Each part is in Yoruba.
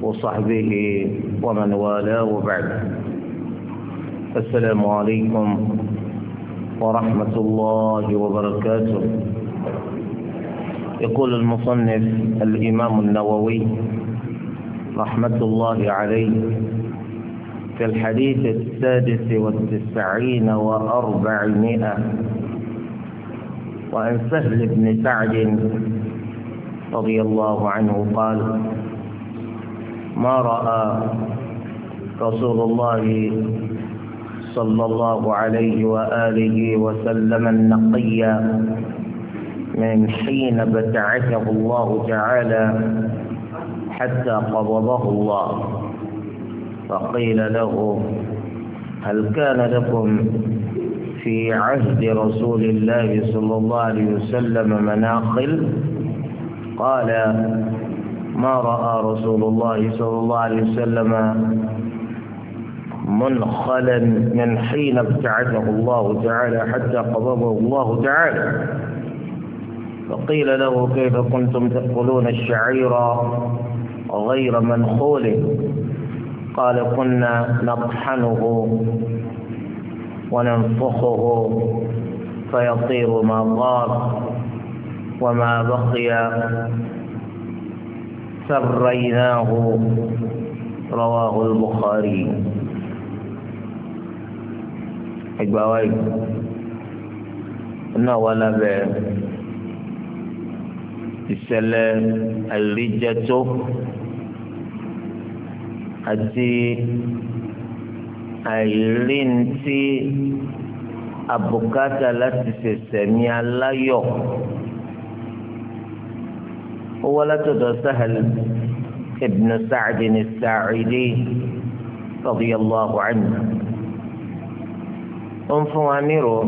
وصحبه ومن والاه وبعد. السلام عليكم ورحمة الله وبركاته. يقول المصنف الإمام النووي رحمة الله عليه في الحديث 96 و400 وعن سهل بن سعد رضي الله عنه قال: ما رأى رسول الله صلى الله عليه وآله وسلم النقي من حين بتعثه الله تعالى حتى قبضه الله، فقيل له: هل كان لكم في عهد رسول الله صلى الله عليه وسلم مناخل؟ قال: ما رأى رسول الله صلى الله عليه وسلم منخلا من حين ابتعثه الله تعالى حتى قبضه الله تعالى. فقيل له: كيف كنتم تأكلون الشعير غير منخول؟ قال: كنا نطحنه وننفخه فيطير ما غار، وما بقي سريناه. رواه البخاري. إجباوي ولا ìṣẹ̀lẹ̀ àìríjẹtó àti àìríntí àbùkátà láti ṣẹ̀ṣẹ̀mí aláyọ̀. ó wá látọ̀dọ̀ Sahal ibn Sa'd as-Sa'idi radiyallahu anhu. ó ń fún wa nírò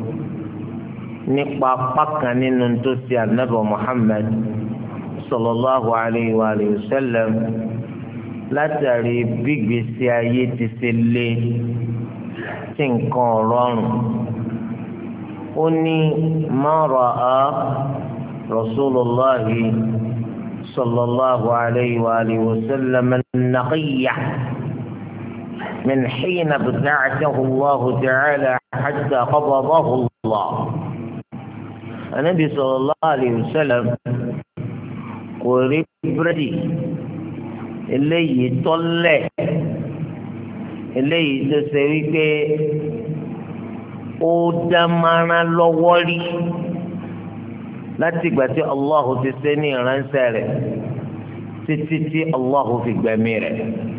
nípa apá kan nínú tó ti ànábì Muhammad sallallahu alayhi wa sallam látàrí gbígbésí ayé ti ṣe lé tí nǹkan rọrùn. ó ní ma ra'a rasulullahi sallallahu alayhi wa sallam an-naqiyya min hina bta'athahu Allahu ta'ala hatta qabadahu Allah. Ànábì sallallahu alayhi wa sallam kò rí búrẹ́dì eléyìí tọ́lẹ̀, eléyìí tó ṣe wípé ó dá mara lọ́wọ́ rí láti ìgbà tí Allahu ti ṣe ní ìránṣẹ́ rẹ̀ títí tí Allahu fi gbẹ̀mí rẹ̀.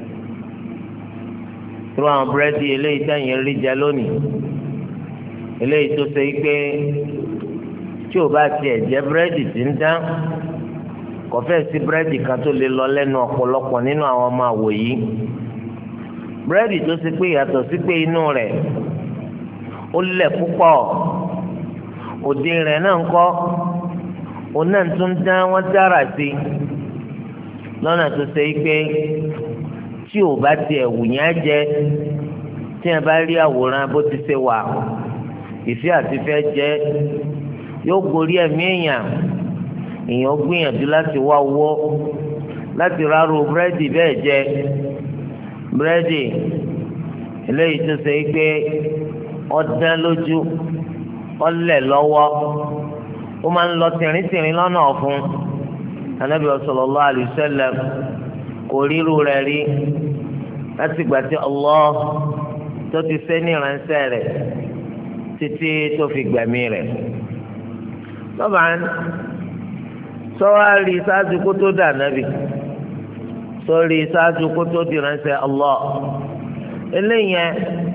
irú àwọn búrẹ́dì eléyìí táyìn rí jẹ lónìí, eléyìí tó ṣe wípé tí o bá tiẹ̀ jẹ búrẹ́dì tí ń dán, kò fẹ́ sí búrẹ́dì kan tó lè lọ lẹ́nu ọ̀pọ̀lọpọ̀ nínú àwọn ọmọ àwòyí. búrẹ́dì tó ṣe pé yàtọ̀ sí pé inú rẹ̀ ó lẹ̀ púpọ̀, òde rẹ̀ náà ń kọ́ òun náà tún dán, wọ́n dára sí lọ́nà tó ṣe pé tí o bá tiẹ̀ wù yẹn jẹ, tí ẹ bá rí àwòrán bó ti ṣe wà, ìfẹ́ àti fẹ́ jẹ yóò gorí ẹ̀mí èèyàn gbìyànjú láti wá owó láti rárò búrẹ́dì bẹ́ẹ̀ jẹ. búrẹ́dì eléyìí tó ṣe pé ọdán lójú, ọlẹ̀ lọ́wọ́, ó máa ń lọ tìrìntìrìn lọ́nà ọ̀fun. Ànábì sallallahu alaihi wasallam kò ríru rẹ̀ rí láti gbà tí Allah tó ti ṣe ní ìránṣẹ́ rẹ̀ títí tó fi gbẹ̀mí rẹ̀. Bàbá sọ́wárí sáájú kó tó dà nábì, sọ́rí sáájú kó tó di ránṣẹ́ Allah. eléyẹn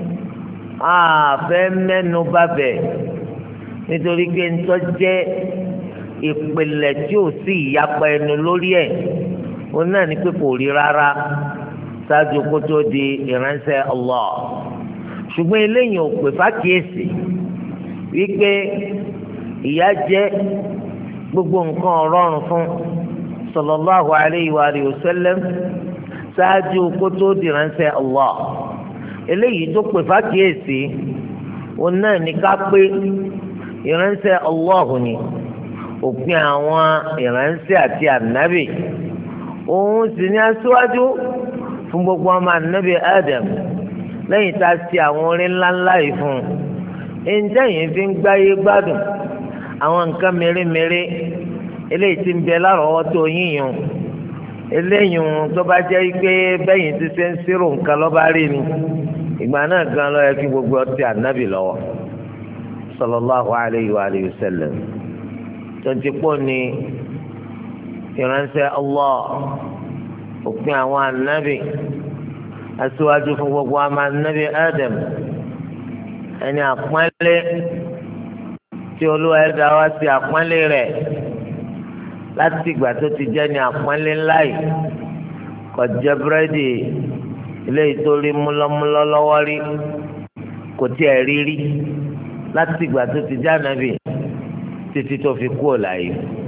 àfẹ́ mẹ́nu bàbẹ̀ nítorí pé ńtọ́ jẹ́ ìpìlẹ̀ tí ò sí ìyapa ẹnu lórí ẹ̀. òun náà ní pé kò rí rárá sáájú kó tó di ìránṣẹ́ Allah. ṣùgbọ́n eléyìí ò pè fákìyèsí wípé ìyà jẹ́ gbogbo nǹkan ọ̀rọ̀rùn fún sallallahu alayhi wa sallam ṣáájú kó tó di ìránṣẹ́ Allah. eléyìí tó pè fákìyèsí òun náà ní ká pé ìránṣẹ́ Allah ni òpin àwọn ìránṣẹ́ àti ànábì, òun sì ní aṣíwájú fún gbogbo ọmọ ànábì Adam lẹ́yìn tá a ṣe àwọn orin ńláńlá yìí fún un ǹjẹ́ yìí fi ń gbáyé gbádùn àwọn nǹkan mèremère eléyìí tí ń bẹ lárọ̀ọ́wọ́tó yíyan eléyìí tó bá jẹ́ pé bẹ́yìn ti ṣe ń ṣírò nǹkan lọ́ba rí ni ìgbà náà gan ló yẹ kí gbogbo ọtí ànábì lọ́wọ́ sallallahu alayhi wa alihi wa sallam tonti pọ̀ ní ìránṣẹ́ Allah òpin àwọn ànábì aṣíwájú fún gbogbo àmà ànábì Adam ẹni àpọ́nlé tí Olúwa ẹ̀dá wá sí àpọ́nlé rẹ̀ láti ìgbà tó ti jẹ́ ní àpọ́nlé ńlá yìí kò jẹ búrẹ́dì eléyìí tó rí múlọ́múlọ́ lọ́wọ́ rí kò tiẹ̀ rí rí láti ìgbà tó ti jẹ́ ànábì títí tó fi kú ọ̀láyé.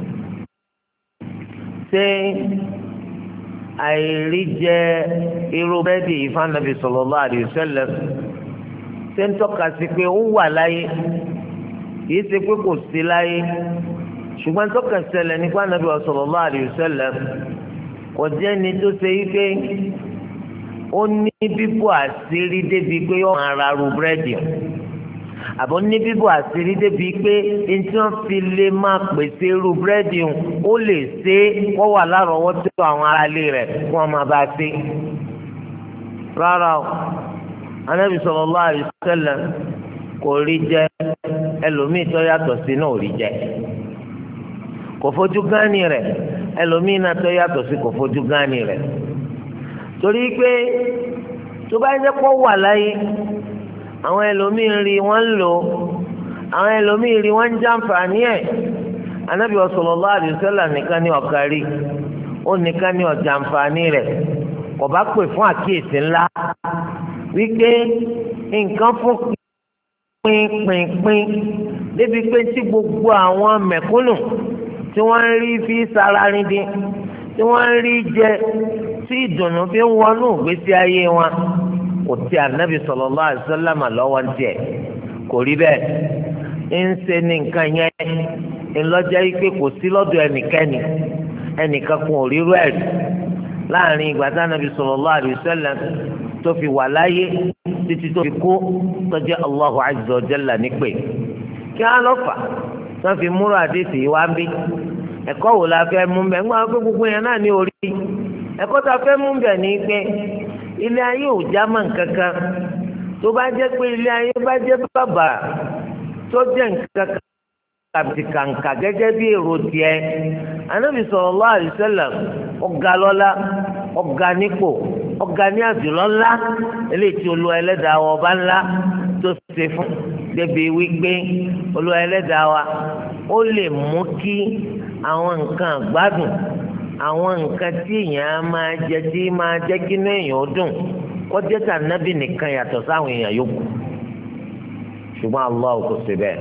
ṣé àìrí jẹ irú búrẹ́dì yìí fún ànábì sallallahu alaihi wasallam ṣé ń tọ́ka sí pé ó wà láyé kìí ṣe pé kò sí láyé ṣùgbọ́n tọ́ka ṣẹlẹ̀ nípa ànábì sallallahu alaihi wasallam kò jẹ́ ni tó ṣe yí pé ó ní bíbò àṣírí débi pé ó máa ra ru búrẹ́dì àbọ̀ ní bíbò àṣírí débi pé ẹni tí wọ́n fi lè máa pèsè ru búrẹ́dì ó lè ṣe kó wà lárọ̀ọ́wọ́tó àwọn aráalé rẹ̀ kí wọ́n máa bá a ṣe. rárá o ànábì sallallahu alaihi wasallam kò rí jẹ ẹlòmíì tó yàtọ̀ sí náà ò rí jẹ kò fojú gánì rẹ̀ ẹlòmíì náà tó yàtọ̀ sí kò fojú gánì rẹ̀ torí pé tó bá jẹ́ pọ́ wà láyé àwọn ẹlòmíì rí wọ́n ń lò àwọn ẹlòmíì rí wọ́n ń jàǹfààní ẹ̀ Ànábì sallallahu alaihi wasallam nìkan ní ọ̀kárí ó nìkan ní ọ̀jàǹfààní rẹ̀ kò bá pè fún àkíyèsí ńlá wípé nǹkan fún pínpínpín débi pé tí gbogbo àwọn mẹ̀kúnnù tí wọ́n ń rí fi sára rindin tí wọ́n ń rí jẹ tí ìdùnnú fi ń wọnú ìgbésí ayé wọn kò tí Ànábì sallallahu alaihi wasallam lọ́wọ́ ń tiẹ̀ kò rí bẹ́ẹ̀ ń ṣe ní nǹkan yẹn ńlọ́jà yìí pé kò sí lọ́dọ̀ ẹnikẹ́ni ẹnìkan kan ò rírú ẹ̀ láàrin ìgbà tí Ànábì sallallahu alaihi wasallam tó fi wà láyé títí tó fi kú tó jẹ́ Allahu azza wa jalla nípè kí á lọ fà tó fi múra àdéhìí wá ń bí ẹ̀kọ́ wo la fẹ́ mú bẹ́ẹ̀ ńgbà pé gbogbo yẹn náà ní orí ẹ̀kọ́ tá a fẹ́ mú bẹ́ẹ̀ ní pé ilé ayé ò já mọ́ nǹkan kan tó bá jẹ́ pé ilé ayé bá jẹ́ bàbà tó jẹ́ nǹkan kan tàbí kàǹkà gẹ́gẹ́ bí èrò tiẹ̀ Ànábì sallallahu alaihi wasallam ọ̀gá lọ́lá ọ̀gá nípò ọ̀gá ní àdúrà ńlá eléyìí tí Olúwa ẹlẹ́dàá wa ọba ńlá tó ṣe fún débi wípé Olúwa ẹlẹ́dàá wa ó lè mú kí àwọn nǹkan àgbádùn àwọn nǹkan tí èèyàn máa jẹ tí máa jẹ́ kí inú èèyàn ó dùn kó jẹ́ tà nábì nìkan yàtọ̀ sáwọn èèyàn yòókù ṣùgbọ́n Allah kò ṣe bẹ́ẹ̀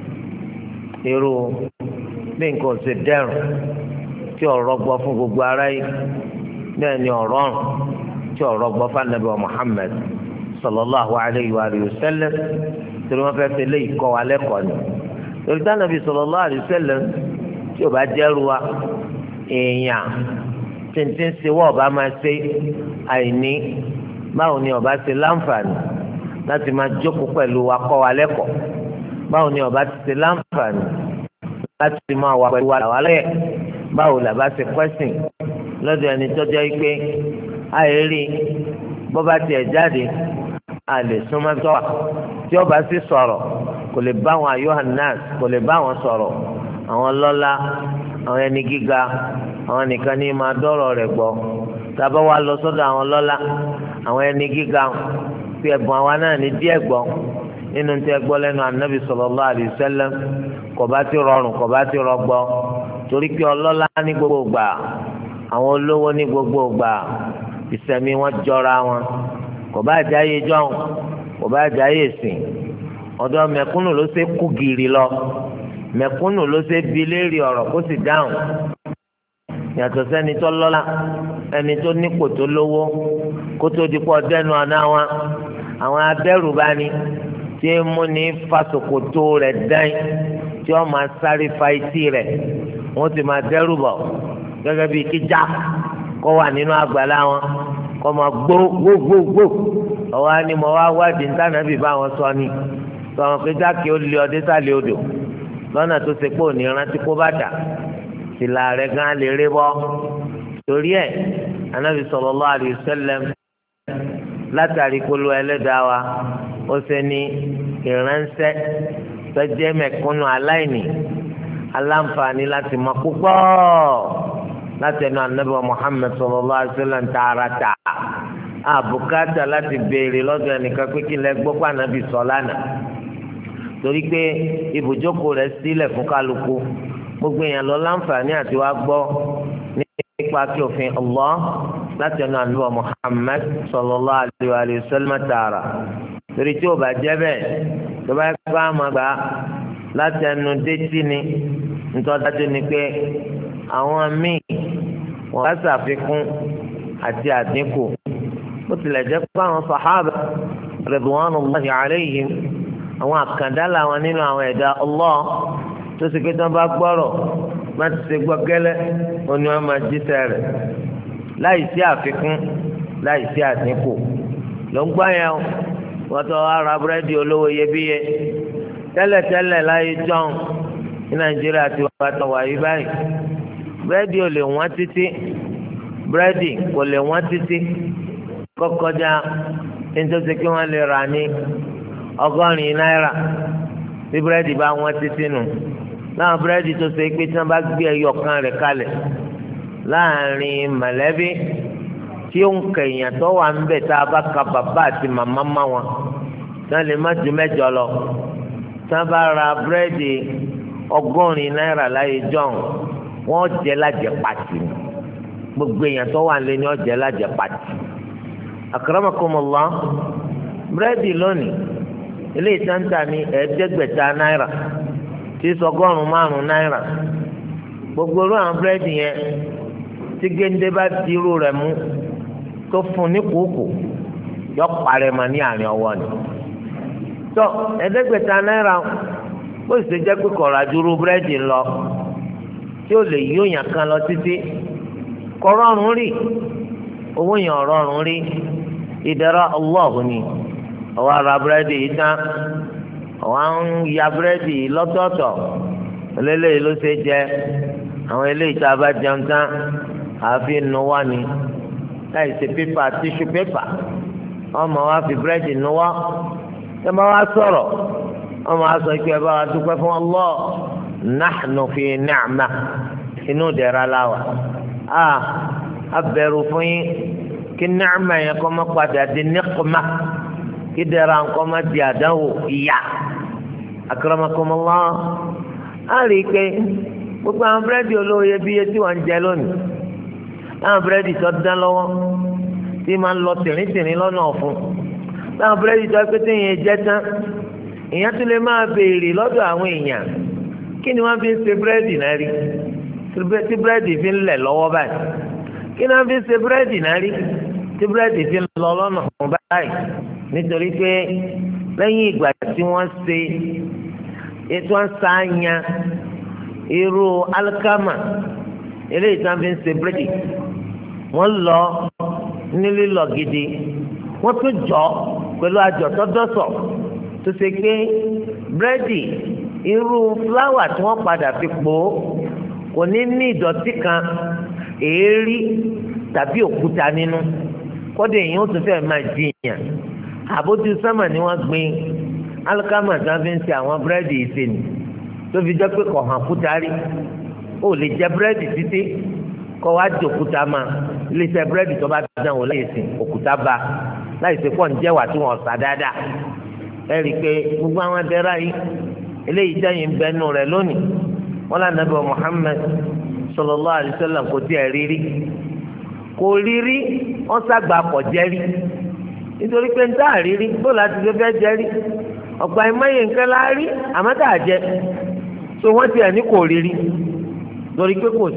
irú bí nǹkan ṣe dẹrùn tí ọ̀rọ̀ gbọ́ fún gbogbo aráyé bẹ́ẹ̀ ni ọ̀rọ̀ ọ̀rùn tí ọ̀rọ̀ gbọ́ fún Ànábì Muhammad sallallahu alayhi wa sallam torí wọ́n fẹ́ fi léyìí kọ́ wa lẹ́kọ̀ọ́ ni torí tí Ànábì sallallahu alayhi wa sallam tí ò bá jẹ́rù wa èèyàn tìǹtìǹ ṣe wọ́n ọba máa ṣe àìní báwo ni ọba ṣe láǹfààní láti máa jókòó pẹ̀lú wa kọ́ wa lẹ́kọ̀ọ́ báwo ni ọba ti ṣe láǹfààní láti máa wà pẹ̀lú wa làwálẹ̀ báwo làbá ṣe pẹ́sìn lọ́dọ̀ ẹni tó jẹ́ pé àìrí bó bá tiẹ̀ jáde a lè súnmọ́ tọ́wà tí ọba sì sọ̀rọ̀ kò lè bá àwọn Yohanas kò lè bá àwọn sọ̀rọ̀ àwọn lọ́lá àwọn ẹni gíga àwọn nìkan ní máa dọ́rọ̀ rẹ̀ gbọ́ tàbá wa lọ sọ́dọ̀ àwọn lọ́lá àwọn ẹni gíga tí ẹ̀bùn àwa náà ní díẹ̀ gbọ́ nínú tí ẹ gbọ́ lẹ́nu Ànábì sallallahu alaihi wasallam kò bá ti rọrùn kò bá ti rọgbọ torí pé ọlọ́lá ní gbogbo gbà àwọn olówó ní gbogbo gbà ìsẹ̀mí wọn jọra wọn kò bá jáyé jọ́hún kò bá jáyé sìn ọ̀dọ̀ mẹ̀kúnnù ló ṣe kú gìrì lọ mẹ̀kúnnù ló ṣe bi léèrè ọ̀rọ̀ kó sì dáhùn yàtọ̀ sẹ́ni tó lọ́lá ẹni tó nípò tó lówó kó tó di pọ̀ dẹ́nu àná wọn àwọn adẹ́rùbani tí ń mú ní fasokoto rẹ̀ dán tí wọ́n máa sáré fa etí rẹ̀ wọ́n sì máa dẹ́rù bọ̀ gẹ́gẹ́ bíi kíjà kọ́ wà nínú àgbàlá wọn kọ́ máa gbó ọwọ́ á ní mo wá wádìí ní tànàbí bá wọn sọ ni sọ̀rọ̀ pé jákè ó lé ọdẹ sálẹ̀ odò lọ́nà tó ṣe pé òní rántí kó bàtà tìlà rẹ̀ gan lè rí bọ́ torí ẹ̀ Ànábì sallallahu alaihi wasallam látàrí polówó ẹlẹ́dàá wa ó ṣe ní ìránṣẹ́ tọ́jẹ́ mẹ̀kúnnù aláìní aláǹfààní láti mọ púpọ̀ láti ẹnu Ànábì Muhammad sallallahu alaihi wasallam tààràtà àbùkátà láti béèrè lọ́dọ̀ ẹnìkan pé kí lẹ gbọ́ pé Ànábì sọ lánàá torí pé ibùjókòó rẹ̀ sílẹ̀ fún kálukú gbogbo èèyàn lọ láǹfààní àti wá gbọ́ nípa kí òfin Allah láti ẹnu Ànábì Muhammad sallallahu alaihi wasallam tààrà torí tí ò bá jẹ́ bẹ́ẹ̀ tó bá gbá àmọ́ gbà láti ẹnu détí ni ntọ́dájú ni pé àwọn míì wọ́n bá ṣàfikún àti àdínkù bó tilẹ̀ jẹ́ pé àwọn sàhábà ridwanullahi alayhim àwọn àkàndá làwọn nínú àwọn ẹ̀dá Allah tó sì pé tí wọ́n bá gbọ́rọ̀ má ti ṣe gbọ́ gẹ́lẹ́ òní wọ́n máa jíṣẹ́ rẹ̀ láì sí àfikún láì sí àdínkù ló ń gbọ́ yẹn wọ́n tó ara búrẹ́dì olówó iyebíye tẹ́lẹ̀tẹ́lẹ̀ láyé jọ́n ní Nàìjíríà ti wá tó wáyé báyìí búrẹ́dì ò lè wọ́n títí búrẹ́dì kò lè wọ́n títí kọ́kọ́já nítorí kí wọ́n lè rà ní $100 bí búrẹ́dì bá wọ́n títí nù láwọn búrẹ́dì tó ṣe pé tí wọ́n bá gbé ẹyọ kan rẹ̀ kalẹ̀ láàrin mọ̀lẹ́bí tí ó ń kẹ̀yìn tó wà ń bẹ̀ tá a bá ka bàbá àti màmá má wọn tí wọ́n lè má ju 8 lọ tí wọ́n bá ra búrẹ́dì $100 láyé jọ́n wọ́n jẹ́ lájẹ pàtì gbogbo èèyàn tó wà lé ní ọ̀jẹ̀ lájẹ pàtì. akramakumullah búrẹ́dì lónìí ilé ìtàǹtà ní $500 tí $105 gbogbo irú àwọn búrẹ́dì yẹn tí géńdé bá ti irú rẹ̀ mú tó fún ní kúkú yọ parẹ́ ma ní àárín ọwọ́ ni. tó $500 bó ṣe jẹ́ pé kọ̀ọ̀rọ̀ àdúró búrẹ́dì lọ tí ó lè yóòyàn kan lọ títí kọ̀rọ̀rùn rí owó yẹn ọ̀rọ̀rùn rí ìdẹ̀ra Allah ni ọwọ́ ara búrẹ́dì yìí tán ọwọ́ ń ya búrẹ́dì yìí lọ́tọ̀ọ̀tọ̀ eléyìí ló ṣe jẹ àwọn eléyìí tá a bá jẹun tán àfi nu wá ni láì ṣe pépà tíṣù pépà ọmọ wa fi búrẹ́dì nu wá ẹ máa wá sọ̀rọ̀ ọmọ wa sọ pé ẹ bá wa dúpẹ́ fún Allah nahnu fi ni'ma inú dẹ̀ra láwà abẹ̀rù fún yín kí ni'ma yẹn kọ́ máa padà di niqma kí dẹ̀ra nǹkan máa di àdánwò ìyà akramakumullah á rí i pé gbogbo àwọn búrẹ́dì olówó iyebíye tí wọ́n ń jẹ lónìí láwọn búrẹ́dì tó dán lọ́wọ́ tí máa ń lọ tìrìntìrìn lọ́nà ọ̀fun láwọn búrẹ́dì tó pété yẹn jẹ́ tán èèyàn tún lè máa béèrè lọ́dọ̀ àwọn èèyàn kí ni wọ́n fi ń ṣe búrẹ́dì náà rí tí búrẹ́dì fi ń lẹ̀ lọ́wọ́ báyìí kí ni wọ́n fi ń ṣe búrẹ́dì náà rí tí búrẹ́dì fi ń lọ lọ́nà ọ̀fun báyìí nítorí pé lẹ́yìn ìgbà tí wọ́n ṣe ètò àṣàyàn irú alikama eléyìí tí wọ́n fi ń ṣe búrẹ́dì wọ́n lọ ní lílọ gidi wọ́n tún jọ pẹ̀lú àjọ tó dọ́sọ̀ tó ṣe pé búrẹ́dì irú fúláwà tí wọ́n padà fi pò ó kò ní ní ìdọ̀tí kan èérí tàbí òkúta nínú kódà èèyàn ó tún fẹ́ máa jiyàn àbójú sánmà ni wọ́n gbin alikama tí wọ́n fi ń ṣe àwọn búrẹ́dì ìṣe ni tó fi jẹ́ pé kò hàn kúta rí ó lè jẹ búrẹ́dì títí kọ́ wá di òkúta máa iléeṣẹ́ búrẹ́dì tó bá dán wò láyé sìn òkúta bá láì ṣe pọ̀ ń jẹ́ wà tí wọ́n sá dáadáa ẹ rí i pé gbogbo àwọn adẹ́rà yìí eléyìí jẹ́yìn ń bẹnu rẹ̀ lónìí wọ́n lànà bí Muhammad sallallahu alaihi wasallam kò tiẹ̀ rírí kò rírí wọ́n sàgbà kọ̀ jẹ́rí nítorí pé ń tá àrírí bó láti fẹ́ jẹ́rí ọ̀pọ̀ àìmọye nǹkan la rí àmọ́ tá a jẹ so wọ́n tiẹ̀ ní kò rírí torí pé kò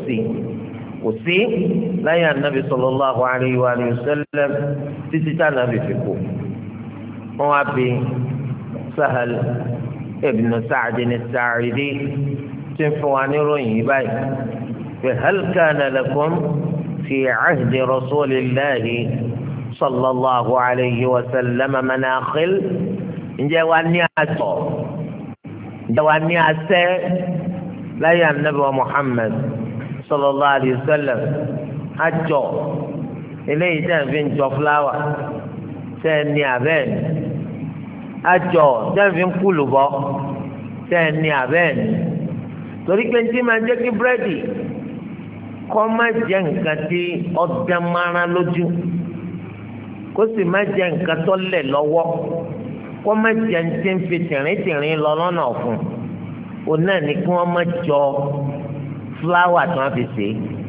sí láyé ànábì sallallahu alaihi wa sallam títí tá ànábì fi kú wọ́n wá bí Sahal ibn Sa'd as-Sa'idi tí ń fún wa ní ròyìn yìí báyìí pé hal kana lakum في عهد رسول الله صلى الله عليه وسلم مناخل ǹjẹ́ wàá ní àtọ̀ ǹjẹ́ wàá ní àṣẹ láyé Ànábì wa Muhammad sallallahu alayhi wa sallam àjọ eléyìí tẹ̀ ń fi ń jọ fúláwà tẹ̀ ní abẹ́ẹ̀ni àjọ tẹ̀ ń fi ń kúlù bọ́ tẹ̀ ní abẹ́ẹ̀ni torí pé ntí máa jẹ́ kí búrẹ́dì kọ́ má jẹ́ nǹkan tí ọ̀dàn mara lójú kó sì má jẹ́ nǹkan tó lẹ̀ lọ́wọ́ kó má jẹ́ ntí ń fi tìrín lọ lọ́nà ọ̀fun òun náà ni kí wọ́n má jọ fúláwà tí wọ́n fi ṣe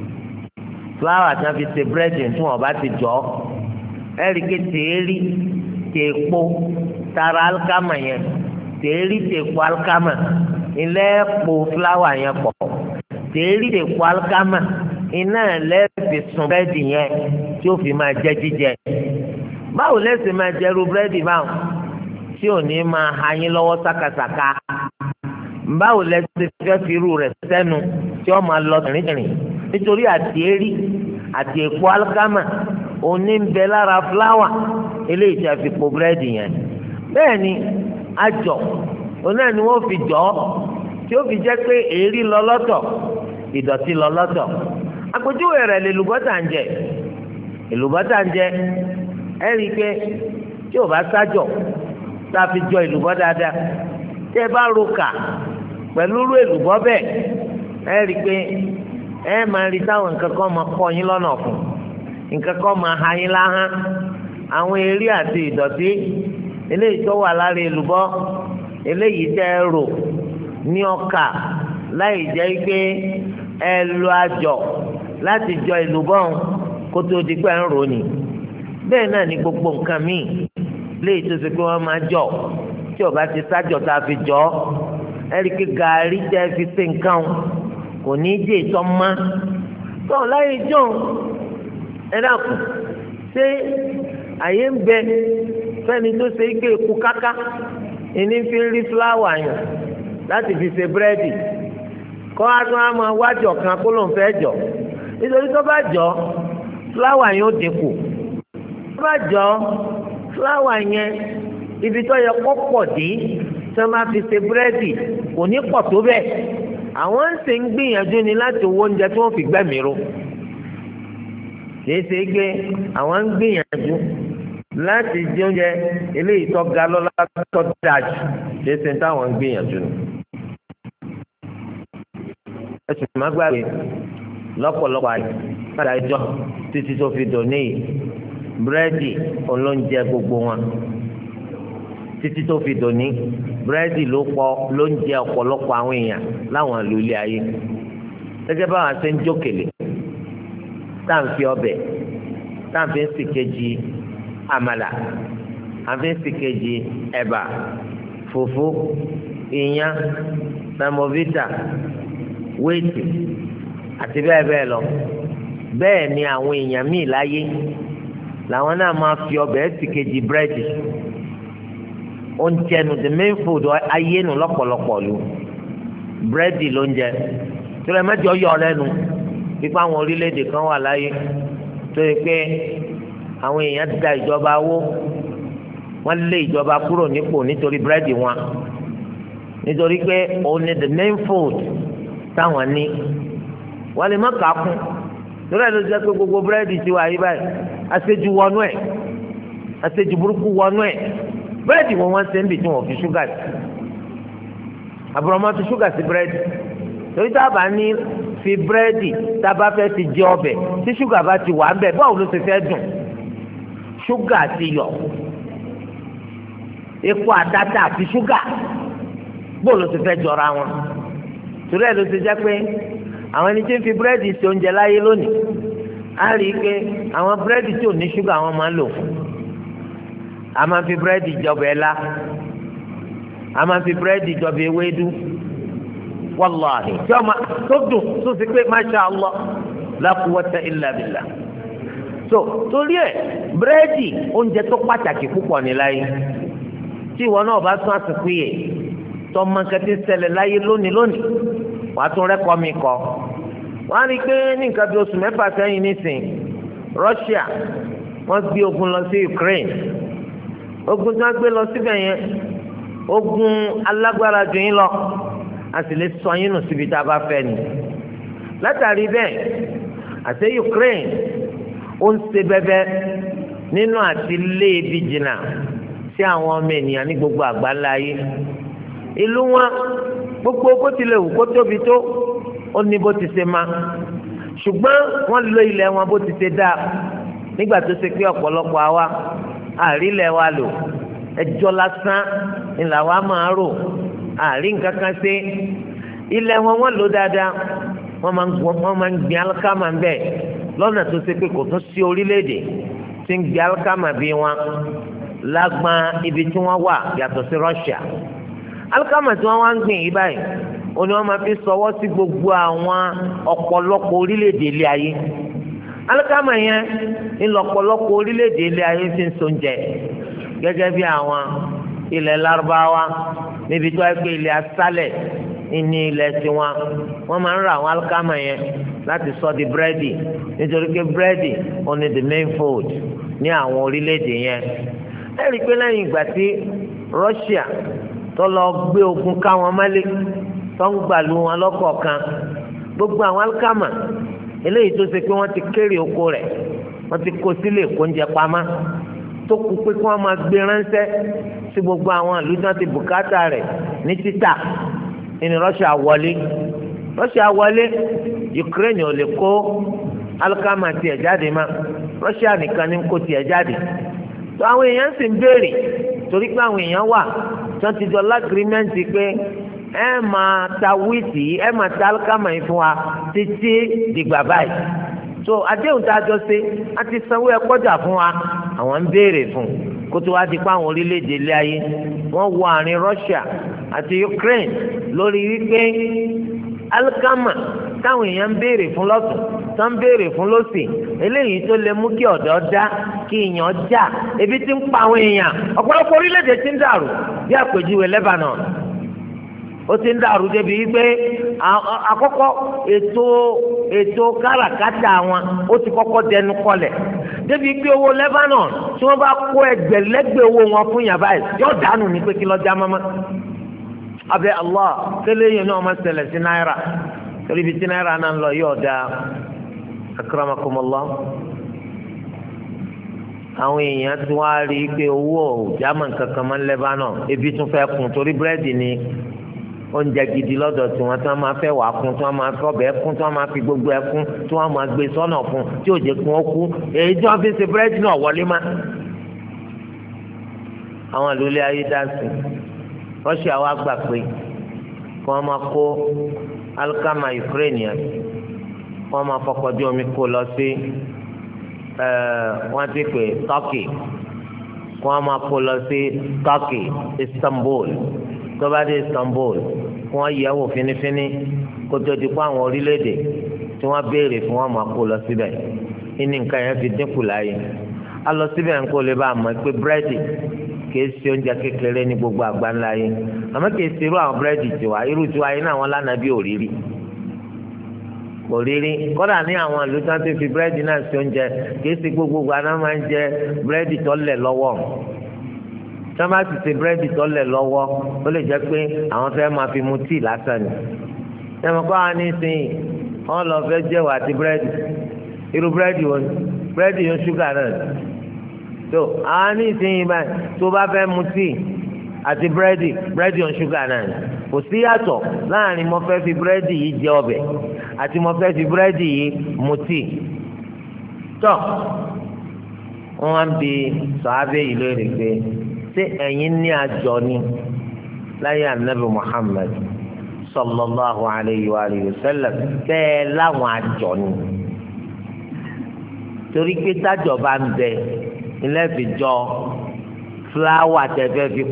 fúláwà tí wọ́n fi ṣe búrẹ́dì tí wọ́n bá ti jọ ẹ̀ríkẹ́ tèérí tèèpo tara alikama yẹn tèérí tèèpo alikama ilé ẹ̀pọ̀ fúláwà yẹn pọ̀ tèérí tèèpo alikama iná lẹ́ẹ̀fì sun búrẹ́dì yẹn tí ó fi máa jẹ́ jíjẹ báwo lẹ́sìn máa jẹ́rú búrẹ́dì báwọn tí ò ní máa ha yín lọ́wọ́ sákàsàkà báwo lẹ́sìn fẹ́ fi irú rẹ̀ sẹ́nu tí ó máa lọ tìrìntìrìn nítorí àti èrí àti èpo alikama òní ń bẹ lára fúláwà eléyìí tí a fi po búrẹ́dì yẹn bẹ́ẹ̀ ni àjọ òun náà ni wọ́n fi jọ ọ́ tí ó fi jẹ́ pé èrí lọ lọ́tọ̀ ìdọ̀tí lọ lọ́tọ̀ àpèjúwe rẹ̀ lè lùbọ́tà ń jẹ èlùbọ́tà ń jẹ ẹ rí i pé tí ò bá sájọ tá a fi jọ èlùbọ́ dáadáa tí ẹ bá ro kà pẹ̀lú irú èlùbọ́ bẹ́ẹ̀ ẹ rí i pé ẹ máa rí táwọn nǹkan kan máa kọ́ yín lọ́nà fún nǹkan kan máa ha yín láhán àwọn èrí àti ìdọ̀tí eléyìí tó wà lára èlùbọ́ eléyìí tẹ́ ẹ rò ní ọkà láì jẹ́ pé ẹ lo àjọ láti jọ èlùbọ́ kó tó di pé ẹ ń rò ní bẹ́ẹ̀ náà ni gbogbo nǹkan míì léyìí tó ṣe pé wọ́n máa jọ tí ó bá ti sájọ tá a fi jọ ẹ̀ríkì gàárì tẹ́ fi ṣe nǹkan kò ní í jẹ́ ìtọ́ mọ́ tó láyé jọ ẹ dàkú ṣé àyè ń bẹ fẹ́ni tó ṣe ike kú káká ìní fi ń rí fúláwà yàn láti fi ṣe búrẹ́dì kọ́ adùn àmọ́ wájọ kan kó ló ń fẹ́ jọ nítorí tó bá jọ fúláwà yẹn ó dínkù tó bá jọ fúláwà yẹn ibi tó yẹ kó pọ̀ dé tí wọ́n máa fi ṣe búrẹ́dì kò ní pọ̀ tó bẹ́ẹ̀ àwọn ń ṣe ń gbìyànjú ni láti owó oúnjẹ tí wọ́n fi gbẹ́mìí ró kìí ṣe gbé àwọn ń gbìyànjú láti jẹ oúnjẹ eléyìí tó ga lọ́lá tó dáa jù kìí ṣe táwọn ń gbìyànjú ni. ẹ̀sùn má gbàgbé lọ́pọ̀lọpọ̀ àdájọ́ títí tó fi dòní yìí búrẹ́dì olóúnjẹ gbogbo wọn títí tó fi dòní búrẹ́dì ló ń jẹ ọ̀pọ̀lọpọ̀ àwọn èèyàn láwọn ìlú ilé ayé gẹ́gẹ́ báwọn ṣe ń jókèlè tá à ń fi ọbẹ̀ tá à ń fi ń sìkejì àmàlà à ń fi ń sìkejì ẹ̀bà fùfú ìyàn samovita wéètì àti bẹ́ẹ̀ bẹ́ẹ̀ lọ bẹ́ẹ̀ ni àwọn èèyàn míì láyé làwọn náà máa fi ọbẹ̀ sìkejì búrẹ́dì oúnjẹ nu the main food ayé nu lọ́pọ̀lọpọ̀ lu búrẹ́dì ló ń jẹ tó lè mẹ́jọ yọ ọ lẹ́nu pípa àwọn orílẹ̀-èdè kan wà láyé tó yẹ pé àwọn èèyàn da ìjọba wó wọ́n lé ìjọba kúrò nípò nítorí búrẹ́dì wọn nítorí pé òun ni the main food táwọn ní wọ́n lè má kà á kún torí ẹ̀ ló jẹ́ pé gbogbo búrẹ́dì ti wà yí báyìí àṣejù wọnú ẹ̀ àṣejù burúkú wọnú ẹ̀ búrẹ́dì wọn wọ́n ṣe ń bì tí wọ́n fi ṣúgà sí àbúrò máa fi ṣúgà sí búrẹ́dì torí tá a bá ní fi búrẹ́dì tá a bá fẹ́ ti jẹ ọbẹ̀ tí ṣúgà bá ti wà ń bẹ̀ báwo ló ṣe fẹ́ dùn ṣúgà àti iyọ̀ epo àtàtà àti ṣúgà báwo ló ṣe fẹ́ jọra wọn torí ẹ̀ ló ṣe jẹ́ pé àwọn ẹni tí ń fi búrẹ́dì ṣe oúnjẹ láyé lónìí á rí i pé àwọn búrẹ́dì tí ò ní ṣúgà wọn máa ń lò fún a máa fi búrẹ́dì jọba ẹ̀la a máa fi búrẹ́dì jọba ewédú wàláhì tí ọmọ tó dùn tó sì pé masha Allah la quwwata illa billah so torí ẹ̀ búrẹ́dì oúnjẹ tó pàtàkì púpọ̀ ní láyé tí ìwọ náà bá tún àsìkò yẹ tọmọ kẹtí ṣẹlẹ̀ láyé lónìí wàá tún rẹ́kọ̀ọ́ mi kọ́ wọ́n á rí i pé ní nǹkan bí oṣù mẹ́fà sẹ́yìn nísìn Russia wọ́n gbé ogun lọ sí Ukraine. Ogun tí wọ́n gbé lọ síbẹ̀ yẹn ogun alágbára jù yín lọ, a sì lè sọ yín nù síbi tá a bá fẹ́ ni. Látàrí bẹ́ẹ̀ àti Ukraine ó ń ṣe bẹ́bẹ́ nínú àti lé ibi jìnnà sí àwọn ọmọ ènìyàn ní gbogbo àgbáńlá ayé. Ìlú wọn gbogbo bó tilẹ̀ wù kó tóbi tó ó ní bó ti ṣe máa, ṣùgbọ́n wọ́n lo ilẹ̀ wọn bó ti ṣe dáa nígbà tó ṣe pé ọ̀pọ̀lọpọ̀ àwa àrílẹ̀ wa lò ẹjọ́ lásán ni làwa máa rò àrí nǹkan kan ṣe. Ilẹ̀ wọn wọ́n lò dáadáa, wọ́n máa ń gbin alikama ń bẹ̀ lọ́nà tó ṣe pé kò tún sí orílẹ̀-èdè tí ń gbin alikama bí wọn lágbọn ibi tí wọ́n wà yàtọ̀ sí Russia. Alikama tí wọ́n wá ń gbìn yìí báyìí ó ní wọ́n máa fi sọwọ́ sí gbogbo àwọn ọ̀pọ̀lọpọ̀ orílẹ̀-èdè ilé ayé. Alikama yẹn ń lọ ọ̀pọ̀lọpọ̀ orílẹ̀-èdè ilé ayé fi ń ṣoúnjẹ gẹ́gẹ́ bí àwọn ilẹ̀ Lárúbáwá níbi tó wáyé pé ilẹ̀ aṣálẹ̀ ní ilẹ̀ tiwọn wọ́n máa ń ra àwọn alikama yẹn láti sọ di búrẹ́dì nítorí pé búrẹ́dì ó ní the main food ní àwọn orílẹ̀-èdè yẹn. ẹ rí i pé lẹ́yìn ìgbà tí Russia tó lọ gbé ogun ká wọn mọ́lé tó ń gbàlú wọn lọ́kọ̀ọ̀kan, gbogbo àwọn alikama eléyìí tó ṣe pé wọ́n ti kéré oko rẹ̀ wọ́n ti kó sílé kóúnjẹ pamọ́ tó kú pé kí wọ́n máa gbé ránṣẹ́ sí gbogbo àwọn ìlú tí wọ́n ti bùkátà rẹ̀ ní títà ní Russia wọlé Ukraine ò lè kó alikama tiẹ̀ jáde má, Russia nìkan ní kó tiẹ̀ jáde. tó àwọn èèyàn sì ń béèrè torí pé àwọn èèyàn wà tí wọ́n ti jọ lágírímẹ́ǹtì pé ẹ máa ta wíìtì ẹ máa ta alikama yìí fún wa títí dìgbà báyìí. so àdéhùn tá a jọ ṣe a ti sanwó ẹ kọjá fún wa, àwọn ń béèrè fún kótó wá di pa àwọn orílẹ̀-èdè ilé ayé wọ́n wọ àárín Russia àti Ukraine lórí wípé alikama táwọn èèyàn ń béèrè fún lọ́tún tó ń béèrè fún lọ́sì eléyìí tó lè mú kí ọ̀dọ́ dá kí èèyàn já ebi ti ń pa àwọn èèyàn. Ọ̀pọ̀lọpọ̀ orílẹ̀-èdè ti ń dàrú bí àpèjúwe Lebanon ó ti ń dàrú débi wípé àkọ́kọ́ ètò káràkátà wọn ó ti kọ́kọ́ dẹnu kọlẹ̀ débi pé owó Lebanon tí wọ́n bá kó ẹgbẹ̀lẹ́gbẹ̀ owó wọn fún yàrá yìí yóò dànù ní pé kí lọ́ọ́ mọ́mọ́. abẹ́ Allah kélé yẹn náà máa ṣẹlẹ̀ sí náírà torí ibi tí náírà náà ń lọ yóò da akramakumullah. àwọn èèyàn tí wọ́n á rí i pé owó jámà kankan máa ń Lebanon ebi tún fẹ́ kún torí búrẹ́dì ni oúnjẹ gidi lọ́dọ̀ tí wọ́n máa fẹ́ wà kún tí wọ́n máa fẹ́ ọbẹ̀ kún tí wọ́n máa fi gbogbo ẹ̀ kún tí wọ́n máa gbé sọ́nà fún tí ò jẹ́ kún ó kú èyí tí wọ́n fi ṣe búrẹ́dì náà wọlé má. àwọn àlùlé ayé dá sí Russia wá gbà pé kí wọ́n máa kó alikama Ukrainian wọ́n máa fọkọjú omi kó lọ sí wọ́n ti pè Turkey kí wọ́n máa kó lọ sí Turkey Istanbul tó bá dé Istanbul wọ́n yẹ̀ wò fínífíní kó tó di kó àwọn orílẹ̀-èdè tí wọ́n béèrè fún wọn máa kó lọ síbẹ̀ ìní nǹkan yẹn fi dínkù láàyè. a lọ síbẹ̀ ń kó lè bá a mọ̀ pé búrẹ́dì kìí ṣe oúnjẹ kékeré ní gbogbo àgbáńlá yìí àmọ́ kìí ṣe irú àwọn búrẹ́dì tiwa irú tiwa yìí náà wọ́n lánàá bí òrírí kódà ní àwọn ìlú tí wọ́n ti fi búrẹ́dì náà ṣe oúnjẹ kìí ṣe gbogbo àná máa ń jẹ búrẹ́dì tó lẹ̀ lọ́wọ́ tí wọ́n bá ti ṣe búrẹ́dì tó lẹ̀ lọ́wọ́ ó lè jẹ́ pé àwọn fẹ́ máa fi mu tíì lásán ni ẹ̀mọ́ kọ́ wa ní sìn wọ́n lọ fẹ́ jẹ́wọ́ àti búrẹ́dì irú búrẹ́dì wọn búrẹ́dì yóò ṣúgà náà tó àwọn ní ìsinyìí báyìí tó bá fẹ́ mu tíì àti búrẹ́dì yóò ṣúgà náà kò sí yàtọ̀ láàrin mo fẹ́ fi búrẹ́dì yìí jẹ ọbẹ̀ àti mo fẹ́ fi búrẹ́dì yìí mu tíì tó wọ́n á bi sàhábẹ́ yìí lórí pé ṣé ẹ̀yin ní àjọ ni láyé ànábì Muhammad sallallahu alayhi wa sallam bẹ́ẹ̀ láwọn àjọ ni torí pé tájọ bá ń bẹ ilé fi jọ fúláwà tẹ́fẹ́ fi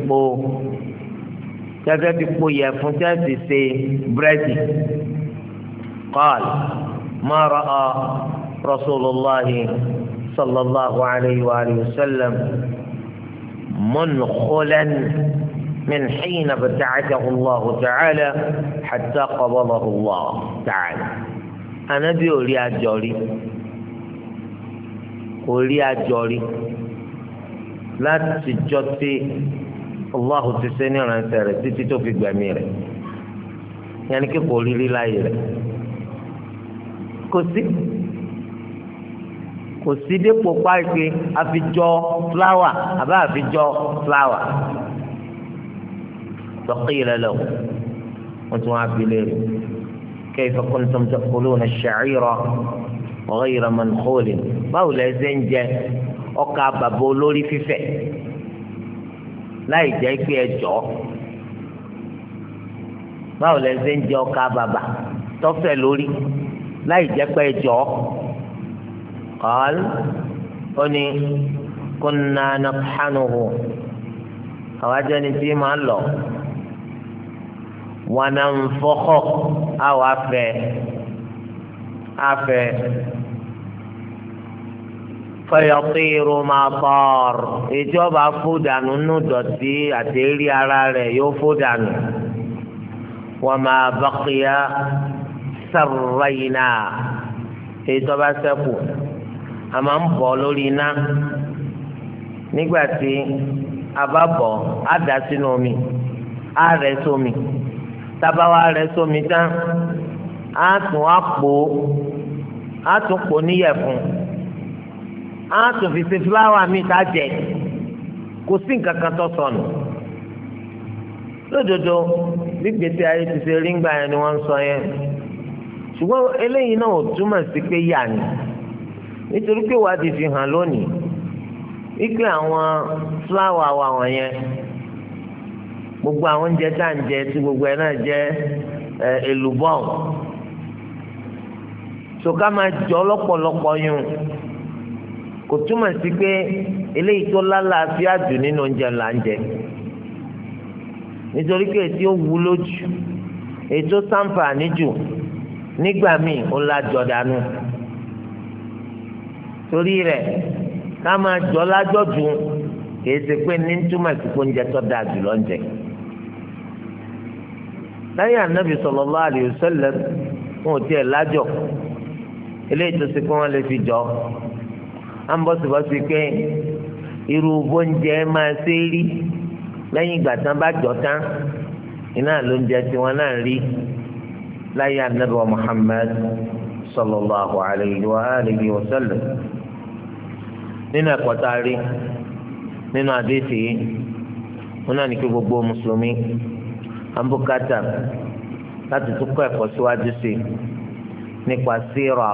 po yẹ̀fun tẹ́fẹ́ fi ṣe búrẹ́dì qal ma ra'a rasulullahi sallallahu alayhi wa sallam منخلا من حين ابتعثه الله تعالى حتى قبضه الله تعالى Ànábì ò rí àjọrí kò rí àjọrí láti jọ tí Allahu ti ṣe ní ìránṣẹ́ rẹ̀ títí tó fi gbẹ̀mí rẹ̀ yẹn kí kò rí láyé rẹ̀ kò sí dépò páìpé àfijọ́ fúláwà àbá àfijọ́ fúláwà faqila lahu wọ́n tún wá fi léèrè kayfa kuntum ta'kuluna ash-sha'ira ghayra mankhulin báwo lẹ ṣe ń jẹ ọkà bàbá olórí fífẹ̀ láì jẹ́ pé ẹ jọ báwo lẹ ṣe ń jẹ ọkà bàbá tọ́fẹ̀ lórí láì jẹ́ pé ẹ jọ qal ó ní kunna naqhanuhu àwọn ajẹ́ni tí máa lọ wa nanfukhu àwọn afẹ́ fayatiru ma tar ìjọba fúdànù nù dọ̀tí àtẹ̀rí ara rẹ̀ yóò fúdànù wa ma baqiya sarrayna ìjọba sẹ́kù a máa ń bọ̀ lórí iná nígbà tí a bá bọ̀ á dà sínú omi á rẹ̀ sómi tábàwá rẹ̀ sómi tán á tún pò níyẹ̀fun á tún fi ṣe fúláwà mi ká jẹ kò sí nǹkan kan tó sọnù lódodo bí gbèsè ayé ti ṣe rí ńgbà yẹn ni wọ́n ń sọ yẹn ṣùgbọ́n eléyìí náà ò túmọ̀ sí pé yà ni nítorí pé wàá ti fi hàn lónìí wípé àwọn fúláwà wa wọ̀nyẹn gbogbo àwọn oúnjẹ tá à ń jẹ tí gbogbo ẹ̀ náà jẹ́ èlùbọ́ sọ̀ká máa jọ lọ́pọ̀lọpọ̀ yún kò túmọ̀ sí pé eléyìí tó lálàáfíà jù nínú oúnjẹ là ń jẹ nítorí pé èyí ó wúlò jù èyí tó ṣàǹfààní jù nígbà míì ó lájọ dànù torí rẹ̀ ká máa jọ lájọ jù kìí ṣe pé ní túmọ̀ sí pé oúnjẹ tó dáa jù lọ ń jẹ. láyé ànábì sallallahu alayhi wa sallam wọn ò tiẹ̀ lájọ eléyìí tó ṣe pé wọ́n lè fi jọ à ń bọ́sibọ́sí pé irú bóúnjẹ máa ṣe rí lẹ́yìn ìgbà tán bá jọ tán iná lóúnjẹ tí wọ́n náà rí láyé ànábì wa Muhammad sallallahu alayhi wa alihi wa sallam. nínú ẹ̀kọ́ tá a rí nínú àdéhìí yìí wọn náà ní kí gbogbo mùsùlùmí ambukata láti tún kọ́ ẹ̀kọ́ síwájú sí nípa síra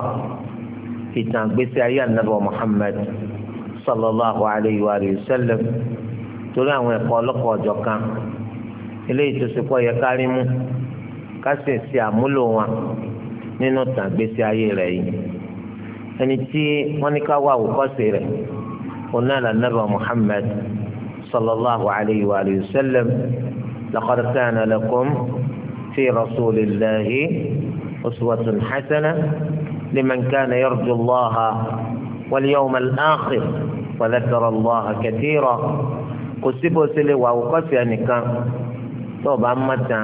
ìtàn ìgbésí ayé ànábì Muhammad sallallahu alayhi wa sallam torí àwọn ẹ̀kọ́ ọlọ́kọ̀ ọ̀jọ̀ kan eléyìí tó ṣe pọ̀ yẹ kárí mú ká sì ṣe àmúlò wọn nínú ìtàn ìgbésí ayé rẹ̀ yìí ẹni tí wọ́n ní ká wá àwòkọ́ṣe rẹ̀ onáàlà nàbà Muhammad sallallahu alayhi wa sallam laqad kana lakum fi rasulillahi uswatun hasana liman kana yarju allaha wal yawmal akhir wa dhakara allaha kathira kò síbò sílẹ̀ wà àwòkọ́ṣe ẹnìkan tó o bá ń mọ̀tàn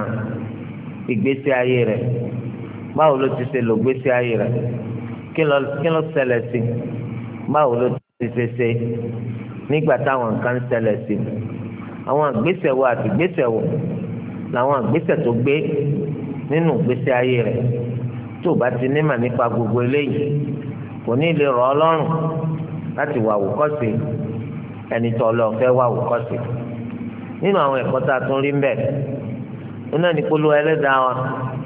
ìgbésí ayé rẹ̀ báwo ló ti ṣe lò gbésí ayé rẹ̀ kí ló ṣẹlẹ̀ sí báwo ló ti ṣe nígbà táwọn nǹkan ń ṣẹlẹ̀ sí àwọn ìgbésẹ̀ wo àti ìgbésẹ̀ wo làwọn ìgbésẹ̀ tó gbé nínú ìgbésí ayé rẹ̀ tó o bá ti nímà nípa gbogbo eléyìí kò ní lè rọ̀ ọ́ lọ́rùn láti wà àwòkọ́ṣe ẹni tó lọ fẹ́ wà àwòkọ́ṣe nínú àwọn ẹ̀kọ́ tá a tún rí ń bẹ̀ nínú ìpolówó ẹlẹ́dàá wa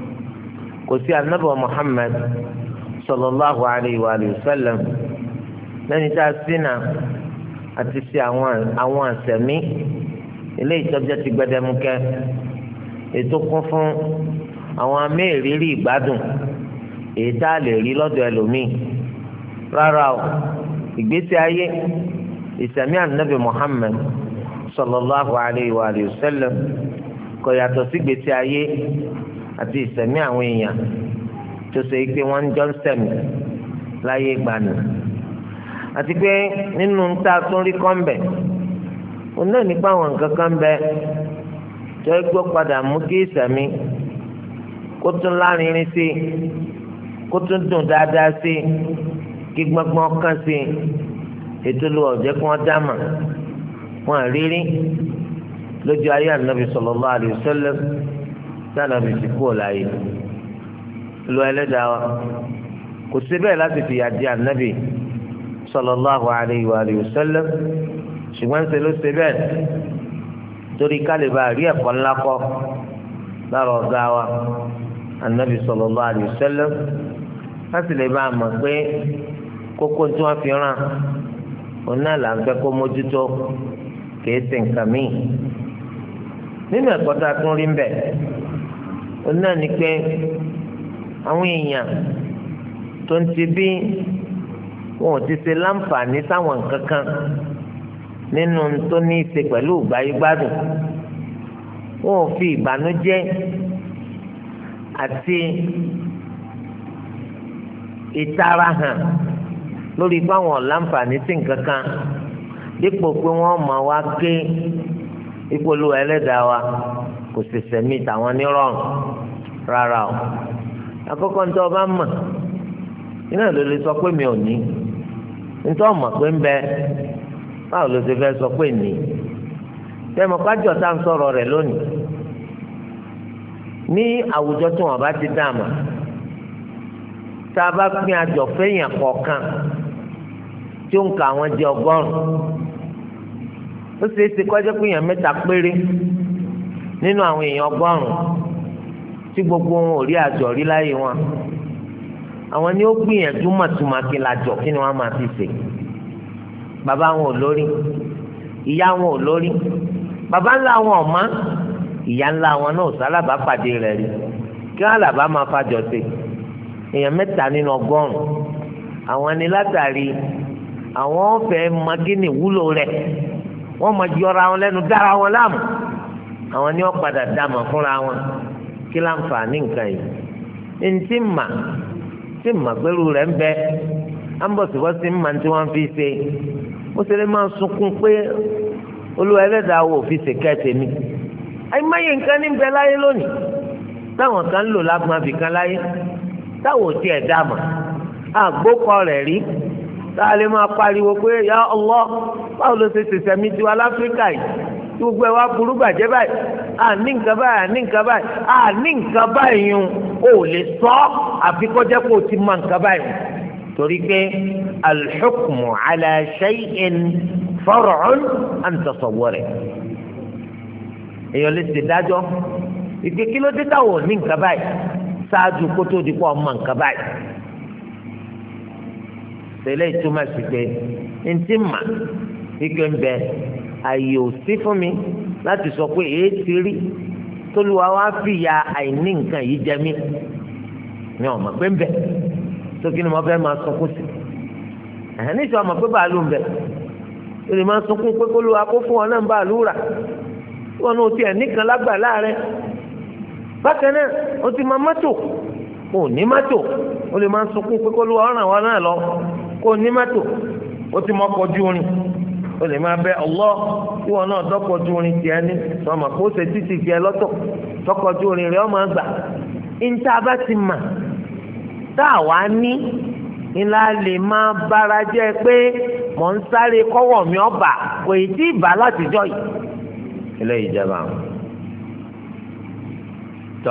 kò sí ànábì Muhammad sallallahu alayhi wa sallam lẹ́ni tá a sínà àti sí àwọn àṣẹmí eléyìí tó jẹ́ ti gbẹdẹmukẹ ètò kún fún àwọn améèrírí ìgbádùn èyí tá a lè rí lọ́dọ̀ ẹlòmíì rárá o ìgbésí ayé ìsẹ̀mí ànábì Muhammad sallallahu alayhi wa sallam kò yàtọ̀ sí ìgbésí ayé àti ìsẹ̀mí àwọn èèyàn tó ṣe pé wọ́n ń jọ ń sẹ̀mí láyé gbani àti pé nínú ta tún rí kọ́ńbẹ̀ òun náà nípa àwọn nǹkan kan bẹ tó gbọ́ padà mú kí ìsẹ̀mí kó tún lárinrin sí kó tún dùn dáadáa sí kí gbọ́ngbọ́n kàn sí ètò Olúwa ò jẹ́ kí wọ́n dáàmà wọn àrírí lójú ayé ànábì sallallahu alaihi wasallam tí ànábì sì kú ọ̀láyé lu ẹlẹ́dàá wa kò sí bẹ́ẹ̀ láti fìyà di ànábì sallallahu alaihi wasallam ṣùgbọ́n ṣe ló ṣe bẹ́ẹ̀ torí kálíbà rí ẹ̀kọ́ ńlá kọ́ lára ọ̀gá wa ànábì sallallahu alaihi wasallam láti lè bá a mọ̀ pé kókó tí wọ́n fi ràn òun náà là ń fẹ́ kó mójútó kìí ṣe nǹkan míì nínú ẹ̀kọ́ tá a tún rí ń bẹ̀ òun náà ni pé àwọn èèyàn tó ń ti bí wọn ò ti ṣe láǹfààní sáwọn nǹkan kan nínú tó ní í ṣe pẹ̀lú ìgbáyégbádùn wọn ò fi ìbànújẹ́ àti ìtara hàn lórí pé àwọn láǹfààní sí nǹkan kan dípò pé wọ́n máa wá ké ìpolówó ẹlẹ́dàá wa kò sì sẹ̀mí tàwọn nírọ̀rùn rárá o àkọ́kọ́ ní tí wọ́n bá mọ̀ iná ló lè sọ pé mi ò ní nítorí ọmọ pé ń bẹ báwo ló ṣe fẹ́ sọ pé ní tẹmọ kájọ tá à ń sọ̀rọ̀ rẹ̀ lónìí ní àwùjọ tí wọ́n bá ti dá àmà tá a bá pín àjọ fẹ́yìn kọ̀ọ̀kan tí ó ń ka àwọn jẹ 100 ó ṣeé ṣe kọjá pé èèyàn 3 péré nínú àwọn èèyàn 100 tí gbogbo wọn ò rí àjọ rí láyé wọn àwọn ni ó gbìyànjú mọ̀túnmákì lájọ kí ni wọ́n máa fi ṣe bàbá wọn ò lórí ìyá wọn ò lórí bàbá ńlá wọn ò mọ̀ ìyá ńlá wọn náà sálábà pàdé rẹ̀ rí kí wọn làbá máa fàjọ ṣe èèyàn 3 nínú 100 àwọn ni látàrí àwọn fẹ́ magínì wúlò rẹ̀ wọ́n máa yọra wọn lẹ́nu dára wọn láàmú àwọn ni wọ́n padà dàmọ̀ fúnra wọn kí láǹfààní nǹkan yìí ntí mà tí mà pẹ̀lú rẹ̀ ń bẹ ambọ̀sibọ́sí mà tí wọ́n fi ṣe ó ṣe lè máa sunkún pé Olúwa ẹlẹ́dàá wò fi ṣe kẹ́tẹ̀ mi àìmọye nǹkan ní bẹ láyé lónìí táwọn kan ń lò lágbọn abìkan láyé táwọn ò tiẹ̀ dá mà àgbókọ rẹ̀ rí tá a lè máa pariwo pé ya Allah báwo ló ṣe ṣẹ̀ṣẹ̀ mi tiwa láfíríkà yìí tí gbogbo ẹ̀ wá burú bàjẹ́ báyìí àní nǹkan báyìí àní nǹkan báyìí àní nǹkan báyìí yun ò lè sọ àfi kó jẹ́ kó o ti mọ nǹkan báyìí torí pé al-hukmu ala shay'in far'un an tasawwuri èèyàn lè ṣe dájọ́ ìpè kí ló dé táwọn ò ní nǹkan báyìí ṣáájú kó tó di pọ̀ ọmọ nǹkan báyìí tẹ́lẹ̀ ìtumọ̀ sí pé ntí mà ike ń bẹ àyè ò sí fún mi láti sọ pé èé ti rí tólúwa wá fìyà àìní nǹkan yìí jẹ mí ní ọmọ pé ń bẹ tó kí ni mo fẹ́ máa sunkún sí ní ìṣọ́ ọmọ pé bàálù ń bẹ ó lè máa sunkún pé kólúwa kó fún wọn náà ń bàálù rà wọn náà tiẹ̀ nìkan lágbà láàrẹ bákan náà ó ti máa mọ́tò kò ní mọ́tò ó lè máa sunkún pé kólúwa ọ̀ràn wọn náà lọ kò ní mọ́tò ó ti mọ́kọ́ ojú orin ó lè máa bẹ Allah tí wọn náà dọ́kọ̀ ojú orin tiẹ̀ ní sọmọ kó ṣe títì tiẹ̀ lọ́tọ̀ dọ́kọ̀ ojú orin rẹ̀ ọmọ àgbà níta bá ti mà tá a wá ní ńlá lè máa bára jẹ́ pé mò ń sáré kọ́wọ́ mi ọba kò ì tí ì bá látijọ́ yìí eléyìí jẹba àwọn tọ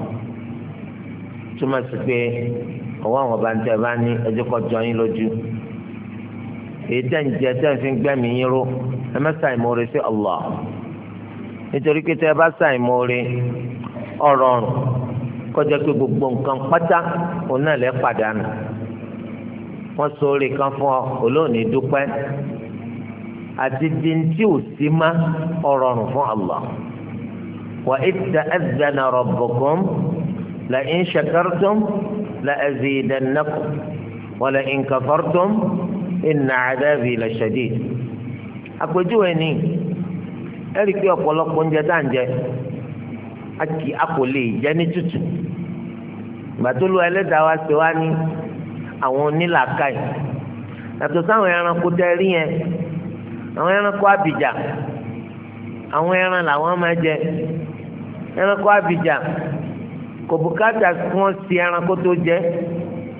túmọ̀ sí pé ọwọ́ àwọn ọba ń tẹ́ bá ní ẹjọ́ kọjọ yín lójú èyí tẹ́ ń jẹ tẹ́ ń fi gbẹ́mí yín ró ẹ má ṣàìmoore sí Allah nítorí pé tẹ́ ẹ bá ṣàìmoore ọ̀rọ̀ ọ̀rùn kọjá pé gbogbo nǹkan pátá òun náà lẹ́ pàdánù wọ́n sọ̀rọ̀ kan fún ọ olóòní dúpẹ́ àti dèntí ò sí má ọ̀rọ̀ ọ̀rùn fún Allah wa idh ta'adhana rabbukum la in shakartum la azidannakum wa la in kafartum inna adhabi la shadid. àpèjúwe ni ẹ̀rí pé ọ̀pọ̀lọpọ̀ oúnjẹ tá à ń jẹ a kò lè jẹ ní tútù gbàtólú ẹlẹ́dàá wa ṣe wá ní àwọn onílàákàyè yàtọ̀ sáwọn ẹranko tẹ́ rí yẹn àwọn ẹranko abìjà àwọn ẹran làwọn máa jẹ ẹranko abìjà kò bùkátà kí wọ́n sí ẹranko tó jẹ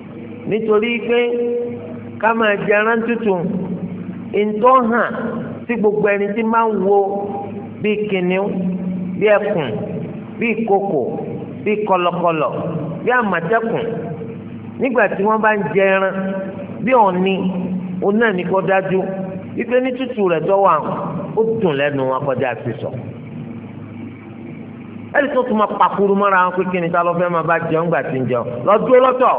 nítorí pé ká máa jẹ ẹran tútù ntọ́ hàn sí gbogbo ẹni tí máa ń wo bíi kìnìún bíi ẹkùn bíi ìkookò bíi kọ̀lọ̀kọ̀lọ̀ bíi àmọ̀tẹ́kùn nígbà tí wọ́n bá ń jẹ ẹran bíi ọ̀ọ̀ni òun náà ní kó dájú wípé ní tútù rẹ̀ tọ́wọ́ àwọn ó dùn lẹ́nu wọn kọjá sísọ. ẹni tó tún máa pakuru mọ́ra wọn pé kí ni ta ló fẹ́ máa bá jẹun gbà tí ń jẹun lọ́dún lọ́tọ̀.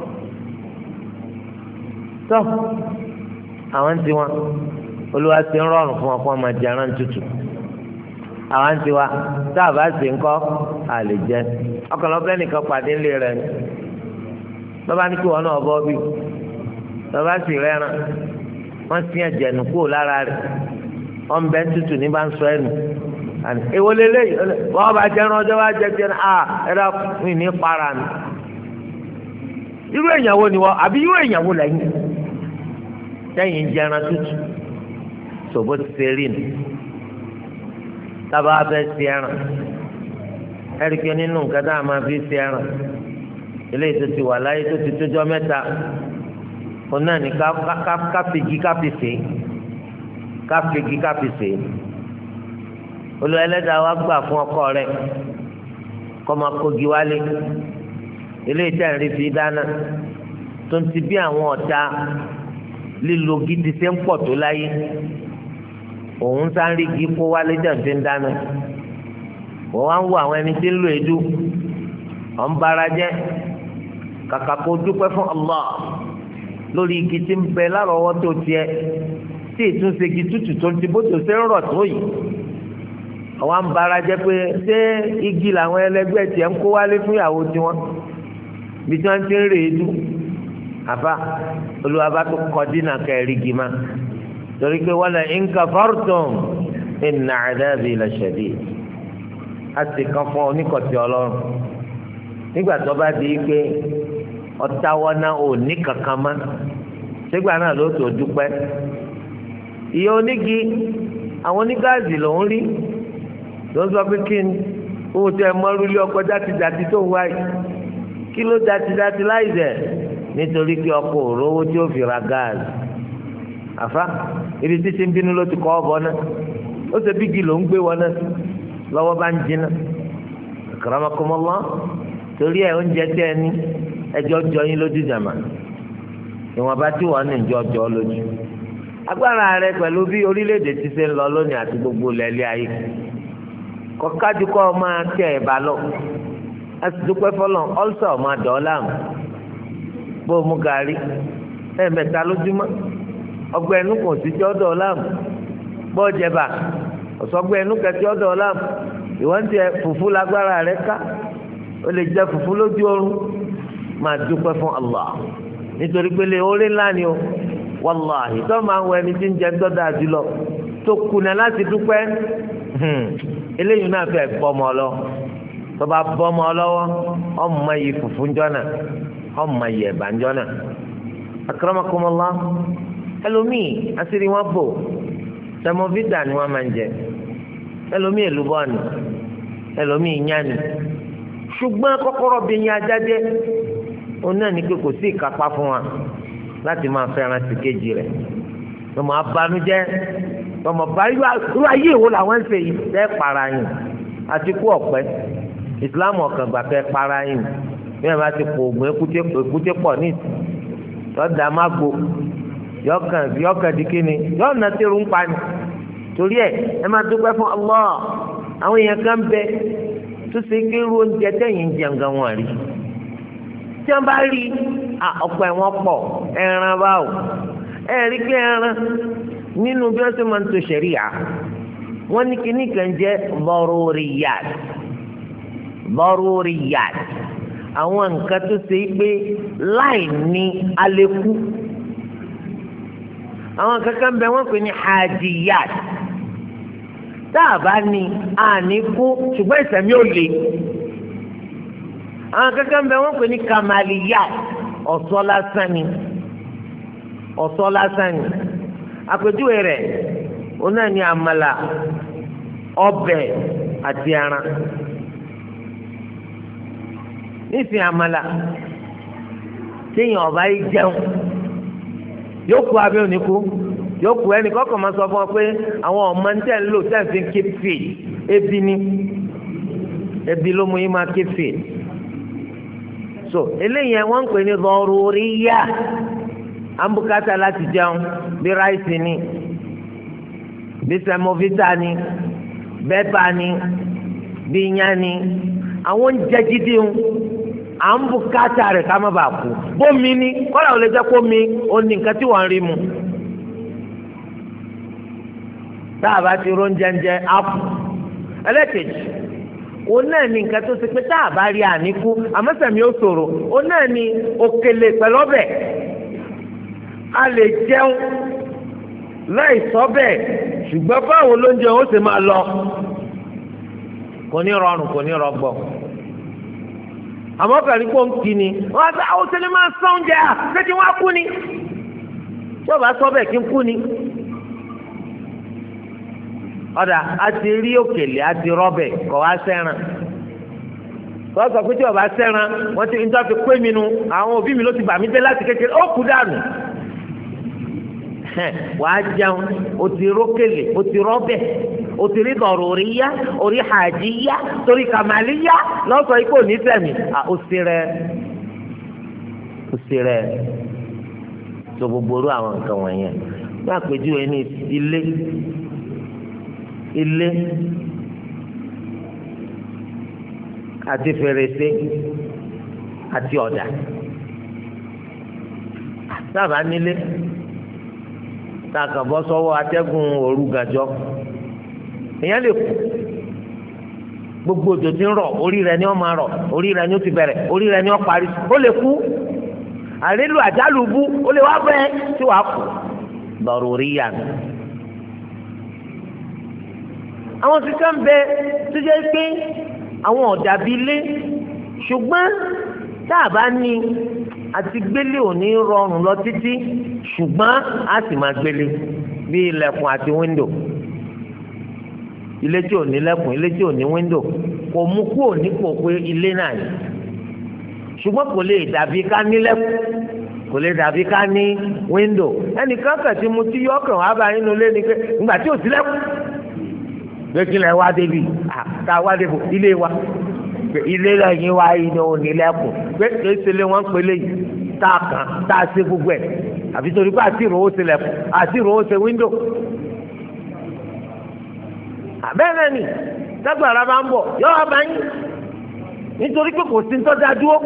tó àwọn tí wọn Olúwa ṣe ń rọrùn fún wọn kó wọn máa jẹ ẹran tútù. àwọn tí wa tá a bá ṣe ń kọ́ àlè jẹ ọkọlọ́bẹ nìkan pàdé ńlẹ̀ rẹ̀ ni bàbá ní kí wọn náà bọ́ bí bàbá sì rẹ́ran wọ́n sì yàn jẹ̀nu kúrò lára rẹ̀ wọ́n bẹ́ tútù ní bá ń sọ ẹnu èwo lélẹ́yìí wọ́n bá jẹran ọjọ́ wá jẹ jẹran ẹ̀rọ fún ní para mi irú èèyàn wo ni wọ́n àbí irú èèyàn wo lẹ́yìn lẹ́yìn jẹran tútù sòbó ti ṣe rí nu tábà fẹ́ ṣe ẹran ẹ̀ríkẹ́ nínú nǹkan tá a máa fi ṣe ẹran eléyìí tó ti wà láyé tó ti tójọ́ mẹ́ta òun náà ní káfíìgì káfíìsì Olúwa Ẹlẹ́dàá wa gbà fún ọkọ rẹ̀ kọ́ máa kógi wálé eléyìí tẹ̀ ń rí fi dáná tó ń ti bí àwọn ọ̀tá lílo gidi ṣe ń pọ̀ tó láyé òun sáré igi kó wálé dẹ̀ fi ń dáná òun á ń wo àwọn ẹni tí ń lo èédú ọ̀ ń bara jẹ́ kàkà kó dúpẹ́ fún Allah lórí igi tí ń bẹ lárọ̀ọ́wọ́tó tiẹ̀ tí ìtúnṣe igi tútù tó ń ti bójú ṣe ń rọ̀ tó yìí àwọn ń bara jẹ́ pé ṣé igi làwọn ẹlẹgbẹ́ tiẹ̀ ń kó wálé fún ìyàwó tiwọn bí tí wọ́n ti ń rè é dú àbá Olúwa bá tó kọ dínà kẹrì igi má torí pé wala in kafartum inna adabi la shadid a sì kan fún oníkọ̀tì Ọlọ́run nígbà tó bá di pé ọ̀táwọ́ná ò ní kankan mọ́ sígbà náà ló tó dúpẹ́ ìyá onígi àwọn onígáàzì lòún rí ló ń sọ pé kí ni owó tẹ mọ́rúlé ọkọ̀ játidàti tó ń wáyé kí ló játidàti láì dẹ̀ nítorí pé ọkọ̀ òróró tí ó fi ra gáàsì àfa ibi títí ń bínú ló ti kọ́ ọ bọ́ náà ó ṣe bígi ló ń gbé wọn náà lọ́wọ́ bá ń jiná akramakumullah torí ẹ̀ oúnjẹ tẹ́ ẹ ní ẹjọ́ jọ yín lójú jàmá ìwọ̀nba tí wọ́n ní ìjọ jọ lójú agbára rẹ pẹ̀lú bí orílẹ̀-èdè ti ṣe ń lọ lónìí àti gbogbo lẹ́lẹ́ ayé kọ́kájú kọ́ máa tẹ̀ ẹ̀ bá lọ a sì dúpẹ́ fọlọ́ ọ́lsọ̀ máa dọ̀ ọ́ láàmú bó o mú gàrí ẹ̀ẹ̀mẹ́ta lójúmọ́ ọgbẹ́ ẹnu kò sí jọ́ dọ̀ ọ́ láàmú bó o jẹba ọ̀sọ́gbẹ́ ẹnu kẹtí ọ́ dọ̀ ọ́ láàmú ìwọ́n ti ẹ̀ fùfú lágbára rẹ ká o lè jẹ fùfú lójú oorun máa dúpẹ́ fún Allah nítorí pé lè orí ńlá ni o wàláhì tó máa ń wọ ẹni tí ń jẹ dọ́dà jùlọ tó kùnà láti dúpẹ́ eléyìí náà fẹ́ bọ́mọ lọ tó bá bọ́mọ lọ́wọ́ ọmọ yìí fùfú jọ́nà ọmọ yìí ẹ̀bà jọ́nà akramakumullah ẹlòmíì àṣírí wọn bò tẹmọfítà ni wọn máa ń jẹ ẹlòmíì èlùbọ́ ni ẹlòmíì yán ni ṣùgbọ́n kọ́kọ́rọ́ bí yín ajáde òun náà ní pé kò sí ìkápá fún wa láti máa fẹ́ràn sí kejì rẹ̀ lọ́mọ abanújẹ́ lọ́mọ bá irú ayé ìwò làwọn ń ṣe yìí tẹ́ para yín àti kú ọ̀pẹ ìsìláàmù ọ̀kan gbà kẹ́ para yín bí wọ́n bá ti pò ògùn èkúté pọ̀ ní yọ̀ọ́dà má gbo yọ̀ọ́kàn di kíni yọ̀ọ́nà tẹ̀rù ń pa ni torí ẹ máa dúpẹ́ fún Allah àwọn èèyàn kan bẹ tó ṣe kí irú oúnjẹ tẹ̀yìn jẹun gan wọn rí tí wọ́n bá rí ọ̀pọ̀ ẹ̀wọ̀n pọ̀ ẹran báwò ẹ̀rí pé ẹran nínú bí wọ́n ṣe máa ń to ṣẹ̀ríà wọ́n ní kíní kan jẹ́ daruriyat àwọn nǹkan tó ṣe pé láì ní alẹ́kú àwọn kankan bẹ wọ́n pè ní hajiyat tá a bá ní àníkú ṣùgbọ́n ìsẹ̀mí ò le àwọn kankan bẹ wọ́n pè ní kamaliyat ọ̀ṣọ́ lásán ni àpèjúwe rẹ̀ ó náà ní àmàlà ọbẹ̀ àti ẹran nísìnyí àmàlà téèyàn ọba yìí jẹun yóò kú abẹ́ òní kú yóò kú ẹnì kọ́kọ́ máa sọ fún ọ pé àwọn ọmọ ń tẹ̀ ń lò tẹ̀ ń fi keep fit ebi ni ebi ló mú yín máa keep fit so eléyìí wọ́n ń pè ní dọ̀rúríyà àmbùkátà láti jẹun bí ráìsì ni bí sẹmọ́fítà ni bẹ́ẹ̀bà ni bí iyán ni àwọn oúnjẹ gidi ń àmbùkátà rẹ̀ ká má bàa kú bómi ni kọ́lá ò lè jẹ́ kó mi ó ní nǹkan tí wọ́n ń rí mu tá a bá ti róúnjẹ ápù ẹlẹ́kejì òun náà ní nǹkan tó ṣe pé tá a bá rí àníkú àmọ́sẹ̀mí ó ṣòro òun náà ní òkèlè pẹ̀lú ọbẹ̀ a lè jẹun láì sọ bẹ́ẹ̀ ṣùgbọ́n báwo lóúnjẹ ó sì máa lọ kò ní rọrùn kò ní rọgbọ àmọ́ pẹ̀lú pé ó ń kí ni wọ́n á sọ àwọn òṣèlú máa ń sọ oúnjẹ à ṣé kí wọ́n á kú ni tí ó bá sọ bẹ́ẹ̀ kí n kú ni ọ̀dà a ti rí òkèlè a ti rọ́bẹ̀ kọ̀ wá sẹ́ran wọ́n sọ pé tí ọba sẹ́ran wọ́n ti ń tọ́ fi pé mi nu àwọn òbí mi ló ti bà mí dé láti kékeré ó kú dànù wàá jẹun o ti rókèlè o ti rọ́bẹ̀ o ti rí dọ̀rùríyá orí hàjíyá torí kàmálíyá lọ́sọ̀ ikú òní sẹ̀mí ó sì rẹ̀ tó gbogbo orú àwọn nǹkan wọ̀nyẹn ní àpèjúwe ní ilé àti fèrèsé àti ọ̀dà sábà nílé tàkà bọ́ sọ́wọ́ atẹ́gùn òru gàjọ́ èèyàn lè kú gbogbo òjò tí ń rọ̀ orí rẹ̀ ni ó máa rọ̀ orí rẹ̀ ni ó ti bẹ̀rẹ̀ orí rẹ̀ ni ó parí ó lè kú àrélu àjálù bú ó lè wá bẹ́ẹ̀ tí wàá kú dọ̀rùríyà ni. àwọn kankan bẹ tó jẹ́ pé àwọn ọ̀dàbí ilé ṣùgbọ́n tá a bá ní àti gbélé ò ní rọrùn lọ títí ṣùgbọ́n a sì máa gbélé bí ilẹ̀kùn àti wíńdò ilé tí ò ní lẹ̀kùn ilé tí ò ní wíńdò kò mú kúrò nípò pé ilé náà ni ṣùgbọ́n kò lè dàbí ká ní lẹ̀kùn kò lè dàbí ká ní wíńdò ẹnìkan kàtí mu tí yọkàn wá bá nínú ilé ni pé ìgbà tí ò sí lẹ̀kùn gbẹ́kílẹ̀ wá débi ká wá débi ilé wa ilé lẹ́yìn wa yìí ni òun ní lẹ́kùn pé kéésìlẹ̀ wọn pélé yìí tá a kàn tá a ṣe gbogbo ẹ̀ àfi torí pé àti ìrówó ṣe lẹ́kùn àti ìrówó ṣe wíńdò. àbẹ́rẹ́ ni dágbàrá bá ń bọ̀ yọ wá bá yín nítorí pé kò sí tọ́jà dúró.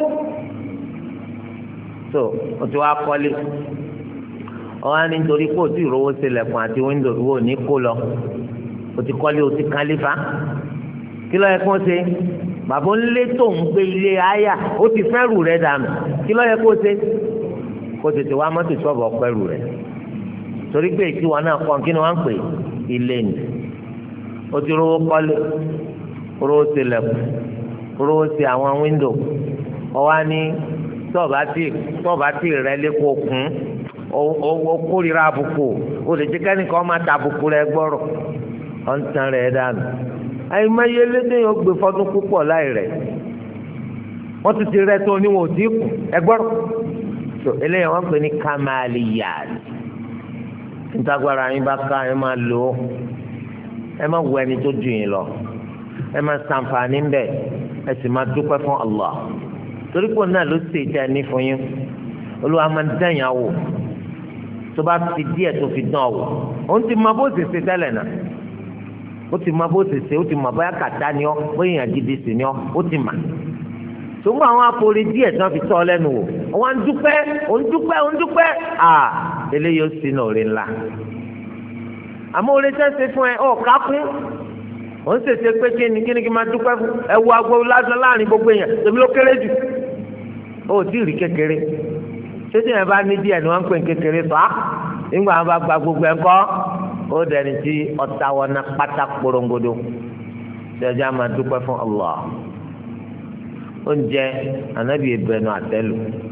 so o ti wá kọ́lé ọ̀hán nítorí pé o ti ìrówó ṣe lẹ́kùn àti wíńdò wo ní kó lọ o ti kọ́lé o ti kálé fa kí ló yẹ kó ṣe bàbá ńlẹ tó ń gbé ilé àyà ó ti fẹ́rù rẹ̀ dànù kí ló yẹ kó ṣe kó tètè wá mọ́tò sọ́ọ̀bù ọ̀pẹ́rù rẹ̀ torí pé ìtiwọn náà kọ́ kí ni wọ́n ń pè ilé ni ó ti rówó kọ́lé rówó ṣe lẹ̀kùn rówó ṣe àwọn wíńdò ọwọ́ á ní tọ́ọ̀bá tí rẹ̀ lé kó kún ó kórìíra àbùkù ó lè jẹ́ kẹ́nìkan máa ta àbùkù rẹ̀ gbọ́rọ̀ ọ̀ ń tan rẹ̀ dànù àyìnmáyé lédè yóò gbé fọdún púpọ̀ láì rẹ̀ wọ́n ti ti rẹ̀ tó oníwọ̀n òdì kù ẹgbọ́rọ̀ tó eléyìí wọ́n pè ní kamaliyat ntagbara yín bá ká ẹ máa lò ó ẹ má wọ ẹni tó ju yín lọ ẹ má ṣàǹfààní ńbẹ ẹ sì má dúpẹ́ fún Allah torí pé náà ló ṣe ìjà ní fún yín Olúwa máa ń dẹ̀yìn àwò tó bá fi díẹ̀ tó fi dán àwò òun ti máa bó ṣe ṣe tẹ́lẹ̀ náà ó ti máa bó ṣe ṣe ó ti máa bóyá kàtá ni ọ́ bóyá èèyàn gidi sì ni ọ́ ó ti mà ṣùgbọ́n àwọn apòrí díẹ̀ tí wọ́n fi tọ́ ọ lẹ́nu wò wọ́n ń dúpẹ́ òun dúpẹ́ eléyìí ó sì nà òrè ńlá àmọ́ orí tẹ́sí fún ẹ ọ̀ ká fún ó ń ṣèṣe pé kíni kí máa dúpẹ́ fún ẹ wo agbo lásán láàrin gbogbo èèyàn tèmi ló kéré jù ó tí ì rí kékeré ṣé tí yẹn bá ní díẹ̀ ni wọ́n ń pè ní kékeré fa nígbà wọn bá gba gbogbo ẹ̀ kọ́ ó dẹni tí ọ̀tá wọn ná pátá korongodo jẹjẹ máa dúpẹ́ fún Allah oúnjẹ anabi ìbẹnu àtẹlù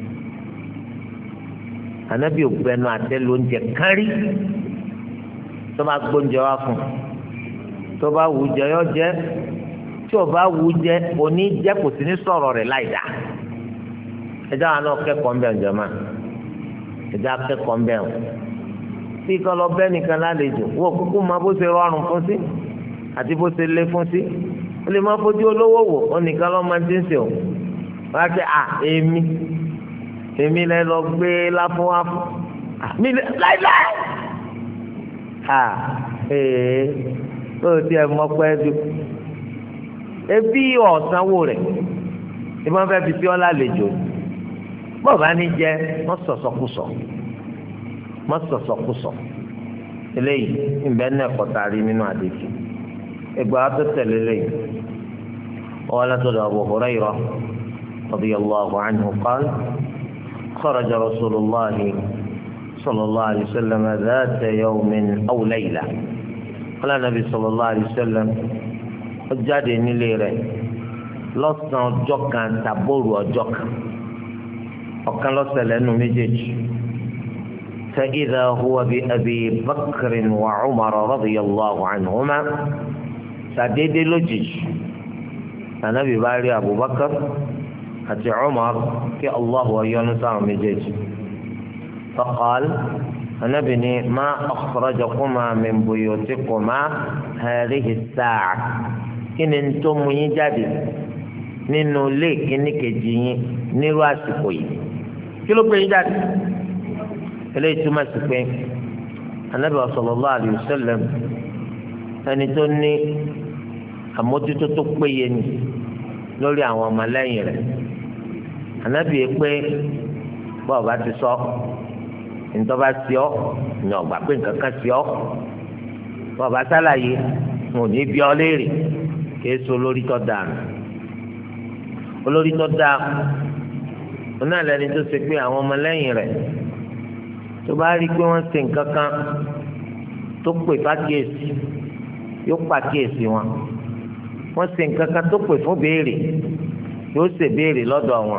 anabi ìbẹnu àtẹlù oúnjẹ kárí tó bá gbóúnjẹ wá fún tó bá wù jẹ yọ jẹ tí o bá wù jẹ òní jẹ kò sí ní sọ̀rọ̀ rẹ̀ láì dá ẹjọ́ àwọn náà kẹ́kọ̀ọ́ ń bẹ̀ ń jọmọ́ ẹjọ́ akẹ́kọ̀ọ́ ń bẹ̀ ń bí kọ́ lọ bẹ́ẹ̀ nìkan lálejò wọ́n kúkú máa bó ṣe rọrùn fún sí àti bó ṣe lé fún sí ó lè máa fojú olówó wò ó nìkan lọ́ máa ń dín sí o wọ́n á kẹ́ èmi lẹ lọ gbé láfún wá fún mi láíláí ó tiẹ̀ mọ́ pẹ́ dùn ebi ọ̀sánwó rẹ̀ ìbọn fẹ́ fi sí ọ́ lálejò bọ́ọ̀bá ní jẹ́ mọ́sọ̀sọ̀kùsọ̀ eléyìí ìbẹ́ náà kọ́tàrí nínú àdéhùn ẹgbàá tó tẹ̀lé lẹ́yìn wọ́n látọ̀dọ̀ Abu Hurairah radiyallahu anhu qala kharaja rasulullahi sallallahu alayhi wa sallam dhata yawmin aw layla qala nabi sallallahu alayhi wa sallam ó jáde nílé rẹ̀ lọ́sàn ọjọ́ kan tàbóòrù ọjọ́ kan ọ̀kan ló ṣẹlẹ̀ nínú méjèèjì فإذا هو بأبي بكر وعمر رضي الله عنهما سديد لجج النبي باري أبو بكر أتي عمر كي الله ويونسا مجج فقال النبي ما أخرجكما من بيوتكما هذه الساعة إن أنتم يجادل nínú ilé kíní kejì yín nírú àsìkò yìí kí ló pè é jáde eléyìí túmọ̀ sí pé Ànábì sallallahu alayhi wa sallam ẹni tó ní àmójútó tó péye ni lórí àwọn ọmọlẹ́yìn rẹ̀ Ànábì yìí pé bọ́ọ̀ bá ti sọ ntọ́ba sí ọ́ ní ọgbà pé nǹkan kan sí ọ́ bọ́ọ̀ bá sálàyé wọn ò ní bí ọ léèrè kí èso lórí tó dànù olórí tó dáa wọn náà lẹni tó ṣe pé àwọn ọmọlẹ́yìn rẹ̀ tó bá rí i pé wọ́n ṣe nǹkan kan tó pè fákìyèsí yóò pàkíyèsí wọn wọ́n ṣe nǹkan kan tó pè fún béèrè yóò ṣe béèrè lọ́dọ̀ wọn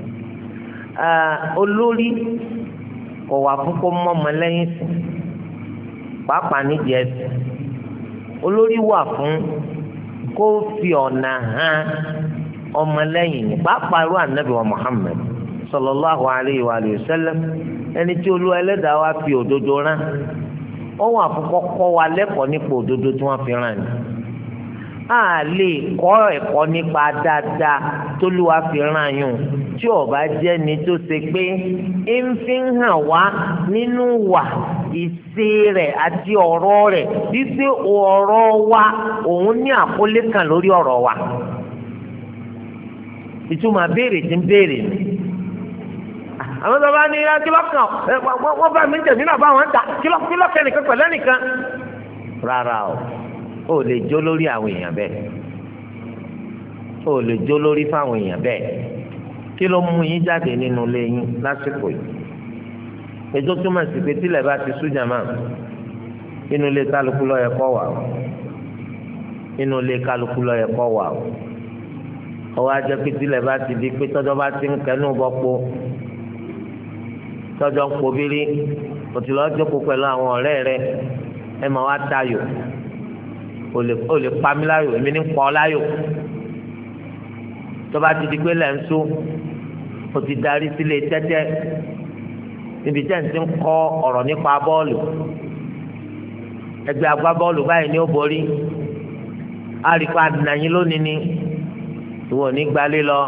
olórí kò wà fún kó mọ́ ọmọlẹ́yìn sí pàápàá nídìí ẹ̀sìn olórí wà fún kó fi ọ̀nà hàn ọmọlẹ́yìn ní pàápàá irú ànábì wa Muhammad sallallahu alayhi wa sallam ẹni tí Olúwa Ẹlẹ́dàá wa fi òdodo rán ó wà fún kọ́kọ́ wa lẹ́kọ̀ọ́ nípa òdodo tí wọ́n fi rán ni a lè kọ́ ẹ̀kọ́ nípa dáadáa t'Olúwa fi rán yún tí ó bá jẹ́ ni tó ṣe pé ń fi hàn wá nínú wà ìṣe rẹ̀ àti ọ̀rọ̀ rẹ̀ wípé ọ̀rọ̀ wa òun ní àkólé kan lórí ọ̀rọ̀ wa ìtumọ̀ béèrè tí ń béèrè ni àwọn tó bá ní kílọ̀kan wọ́n bá mi ń tẹ̀sí náà bá wọn ta kílọ̀kẹ́ nìkan pẹ̀lú ẹnìkan rárá o ò lè jó lórí àwọn èèyàn bẹ́ẹ̀ ò lè jó lórí fáwọn èèyàn bẹ́ẹ̀ kí ló mú yín jáde nínú ilé yín lásìkò yìí ètò túmọ̀ sí pé tílẹ̀ bá ti sújà máa inú ilé kálukú ló yẹ kó wà o inú ilé kálukú ló yẹ kó wà o ọwọ́ ajẹ́ pé tílẹ̀ bá ti di pé tọ́jọ́ bá ti ń kẹnu bọ́ po tọ́jọ́ ń pobiri òtí lọ́ọ́ jókòó pẹ̀lú àwọn ọ̀rẹ́ rẹ ẹ máa wá tayò o lè pa mí láyò èmi ní pọ́ láyò tó bá ti di pé lẹ́ńsó o ti darí sílé tẹ́tẹ́ níbi tẹ́ ń ti ń kọ́ ọ̀rọ̀ nípa bọ́ọ̀lù ẹgbẹ́ agbábọ́ọ̀lù báyìí ni ó borí àríkà nàyín lónìí ni ìwọ ní gbalé lọ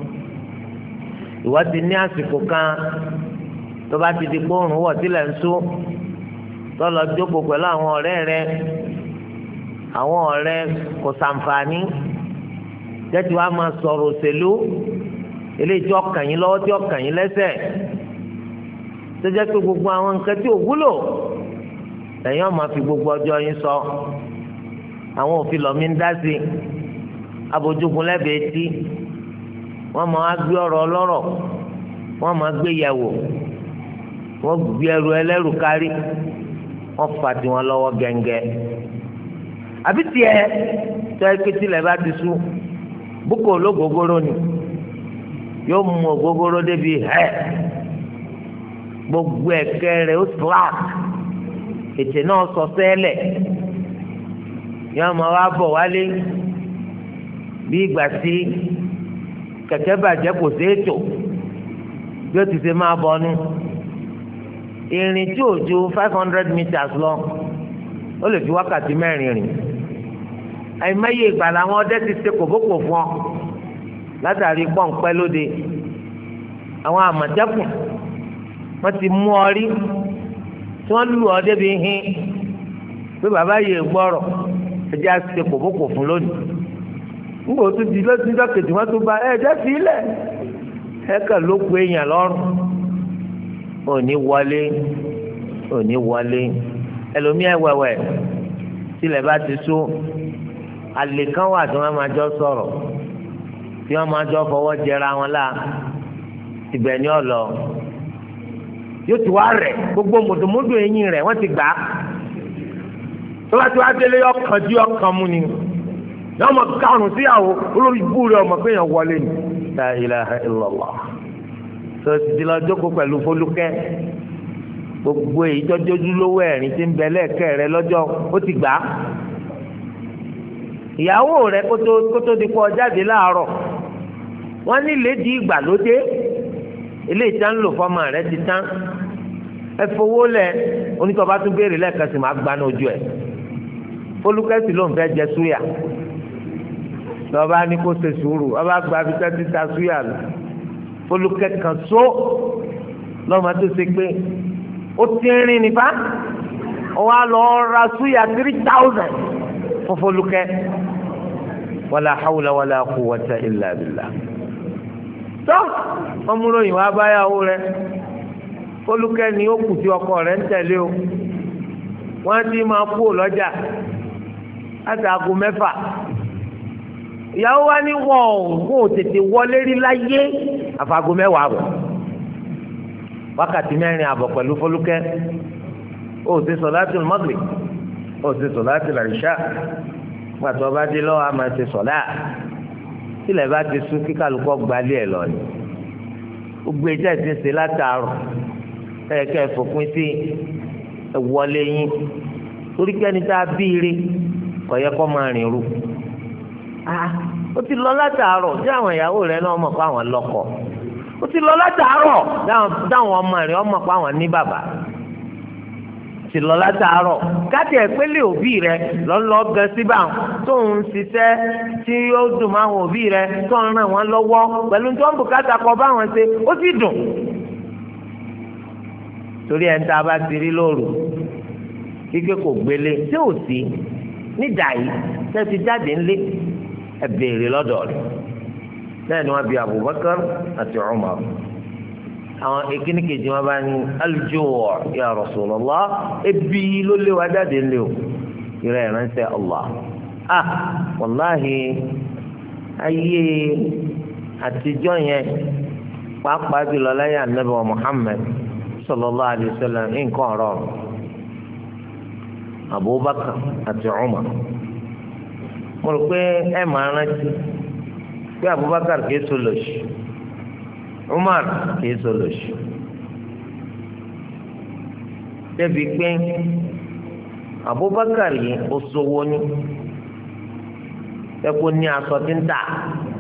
ìwọ ti ní àsìkò kan tó bá ti di kóòrùn wọ̀ sílẹ̀ ń sú lọ́lọ́ jókòó pẹ̀lú àwọn ọ̀rẹ́ rẹ àwọn ọ̀rẹ́ kò sàǹfààní jẹ́tí wàá máa sọ̀rọ̀ òṣèlú eléyìí tí ọkàn yín lọ́wọ́ tí ọkàn yín lẹ́sẹ̀ tó jẹ́ pé gbogbo àwọn nǹkan tí ò wúlò lẹ́yìn ọ̀ máa fi gbogbo ọjọ́ yín sọ àwọn òfin lọ́mí ń dá sí abojugun lẹ́bẹ̀ẹ́ tí wọ́n máa gbé ọ̀rọ̀ ọlọ́rọ̀ wọ́n máa gbé yẹ̀wò wọ́n gbé ẹrù ẹlẹ́rù kárí wọ́n fà tiwọn lọ́wọ́ gẹ́ngẹ́ àbí tiẹ̀ tọ́ ẹ pé tilẹ̀ bá ti sú búkọ̀ ológógóró ni yóò mú ògógóró débi hẹ́ gbogbo ẹ̀kẹ́ rẹ̀ ó slack ètè náà sọ sẹ́lẹ̀ yóò máa wá bọ̀ wálé bí ìgbà tí kẹ̀kẹ́ bàjẹ́ kò sí ètò bí ó ti ṣe máa bọnú ìrìn tí ò ju 500 meters lọ ó lè fi wákàtí 4 rìn àìmọye ìgbà làwọn ọdẹ ti ṣe kòbókò fún ọ látàrí pọ́ǹpẹ́ lóde àwọn àmọ̀tẹ́kùn wọ́n ti mú ọ rí tí wọ́n lù ọ débi hin pé bàbá yìí gbọ́rọ̀ ẹjẹ́ á ṣe kòbókò fún lónìí ńgbò tó di lọ́sídọ́ kejì wọ́n tó bá ẹ̀jẹ̀ sí ilẹ̀ ẹ̀kẹ́ ló kù èèyàn lọ́rùn òní wọlé ẹlòmíà wẹ̀wẹ̀ tilẹ̀ bá ti sú àlè kan wà tí wọ́n máa jọ sọ̀rọ̀ tí wọ́n máa jọ fọwọ́ jẹra wọn lá ibẹ̀ ni ọ̀lọ́ yóò ti wá rẹ̀ gbogbo mùdùmùdù eyín rẹ̀ wọ́n ti gbà á tó bá ti wá délé ọkàn dí ọkàn mú ni yọọ ma karùn síyàwó olórí ibú rẹ ọmọ pé yẹn wọlé ni. la ilaha illallah tó ti di lọ jókòó pẹ̀lú Fọlúkẹ́ gbogbo èyí tọ́jú ojúlówó ẹ̀rín tí ń bẹ lẹ́ẹ̀kẹ́ rẹ lọ́jọ́ ó ti gbà á. ìyàwó rẹ kótó di kó jáde láàárọ̀ wọ́n ní lédi ìgbàlódé eléyìí tán lò fọ́mọ rẹ ti tán ẹ fowó lẹ̀ onítọ̀ bá tún béèrè lẹ́ẹ̀kan sì máa gbaná ojú ẹ̀ Fọlúkẹ́ sì ló ń fẹ́ jẹ súyà lọ́ba ní kó ṣe sùúrù ọba gba fi tẹ́tí ta súyà lọ Fọlúkẹ́ kan só lọ́mọ tó ṣe pé ó ti rìn nípa wọ́n á lọ ra súyà 3000 fún Fọlúkẹ́ wàlà hawla wàlà quwwata illa billah tó ọmúròyìn wàá báyàwó rẹ Fọlúkẹ́ ni ó kù tí ọkọ rẹ̀ ń tẹ̀lé o wọ́n ti máa kú lọ́jà láti aago 6 ìyàwó wa ní wọ́n ò tètè wọlé rí láyé àfàgò 10 àbọ̀ wákàtí 4 àbọ̀ pẹ̀lú Fọlúkẹ́ ó ti sọ̀láàtì Maghrib ó ti sọ̀láàtì Ìṣá pàtó ọba dé lọ́wọ́ a máa ti sọ̀lá tílẹ̀ bá ti sún kíkàlùkọ́ gbalẹ̀ ẹ̀ lọ ni gbogbo ẹjẹ́ ti ń ṣe látàárọ̀ ẹ̀kẹ́ fòpin sí ẹ̀wọlé yín torí kẹ́ni tá a bí ire kò yẹ kó máa rìn ru ó ti lọ látàárọ̀ tí àwọn ìyàwó rẹ̀ náà mọ̀ pé àwọn lọ́kọ ó ti lọ látàárọ̀ dáwọn ọmọ rẹ̀ ọmọ pé àwọn ní bàbá ti lọ látàárọ̀ káàtì ẹ̀pẹ́lẹ̀ òbí rẹ̀ lọ́lọ́ gan síbà tó ń ṣiṣẹ́ tí ó dùn máa wọn òbí rẹ̀ tó ń ràn wọ́n lọ́wọ́ pẹ̀lú tó ń bùkátà kọ báwọn ṣe ó sì dùn torí ẹ̀ ń tá a bá ti rí lóru kíkẹ́ kò gbélé tí ò sí nídàáyí tẹ́ ti jáde ńlé ẹ béèrè lọ́dọ̀ rẹ̀ bẹ́ẹ̀ ni wọ́n bi Abubakar àti Umar àwọn ekini kejì wọn bá ní al-ju' ya Rasulullah ebi ló lé wa jáde ńlé o ìrẹ́ ìránṣẹ́ Allah wàláhì ayé àtijọ́ yẹn pàápàá jùlọ láyé Ànábì wa Muhammad sallallahu alayhi wa sallam nǹkan rọrùn Abubakar àti Umar mo rò pé ẹ máa rántí pé Abubakar kìí so lòṣì Umar kìí so lòṣì débi pé Abubakar yìí ó sowó ní ẹkọ ní aṣọ tí ń tà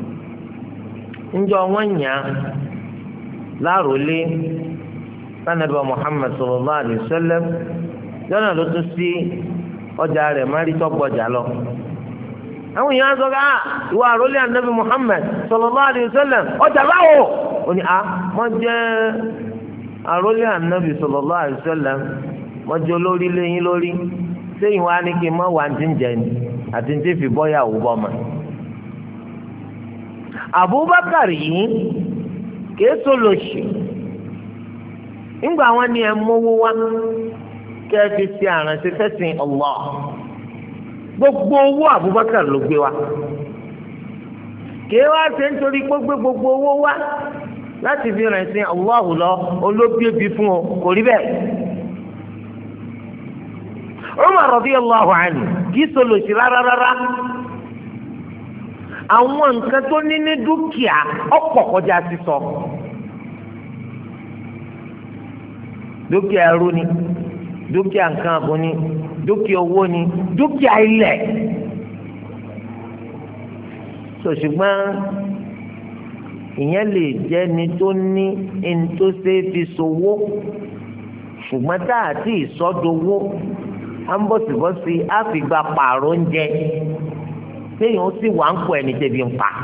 ńjọ wọn yàn án láròlé sanabi Muhammad sallallahu alayhi wa sallam lọ́nà ló tún sí ọjà rẹ̀ má rí tọ́gbọ̀jà lọ. àwọn èèyàn sọ pé ìwà àròlé ànábì Muhammad sallallahu alayhi wa sallam ọjà báwo. ó ní mọ jẹ́ àròlé ànábì sallallahu alayhi wa sallam mọ jẹ́ olórí lẹ́yìn lórí sẹ́yìn wá ní kí n má wà ní jẹ́ ni àti ní tí fi bọ́yàwó bọ́ ma. Abubakar yìí kìí so lòṣì ńgbà wọn ni ẹ mówó wá kẹ́ẹ̀fì sí àrántí fẹ́sìn Allah gbogbo owó Abubakar ló gbé wa kí wá ṣe nítorí gbogbo owó wa láti fi rìn sí Allah lọ olóbíebi fún o kò rí bẹ́ẹ̀. Umar radiyallahu anhu kì í sọlọ sí rárá àwọn nǹkan tó ní ní dúkìá ọ̀pọ̀ kọjá sísọ dúkìá ẹrú ni dúkìá nǹkan àbò ni dúkìá owó ni dúkìá ilẹ̀ ṣùgbọ́n ìyẹn lè jẹ́ ni tó ní ẹni tó ṣe é fi ṣòwò ṣùgbọ́n tá àti ìsọdowó á ń bọ̀sibọ́sí á fi gba pààrọ̀ oúnjẹ téèyàn ó sì wà ń pọ̀ ẹni tẹ́bi ń pa.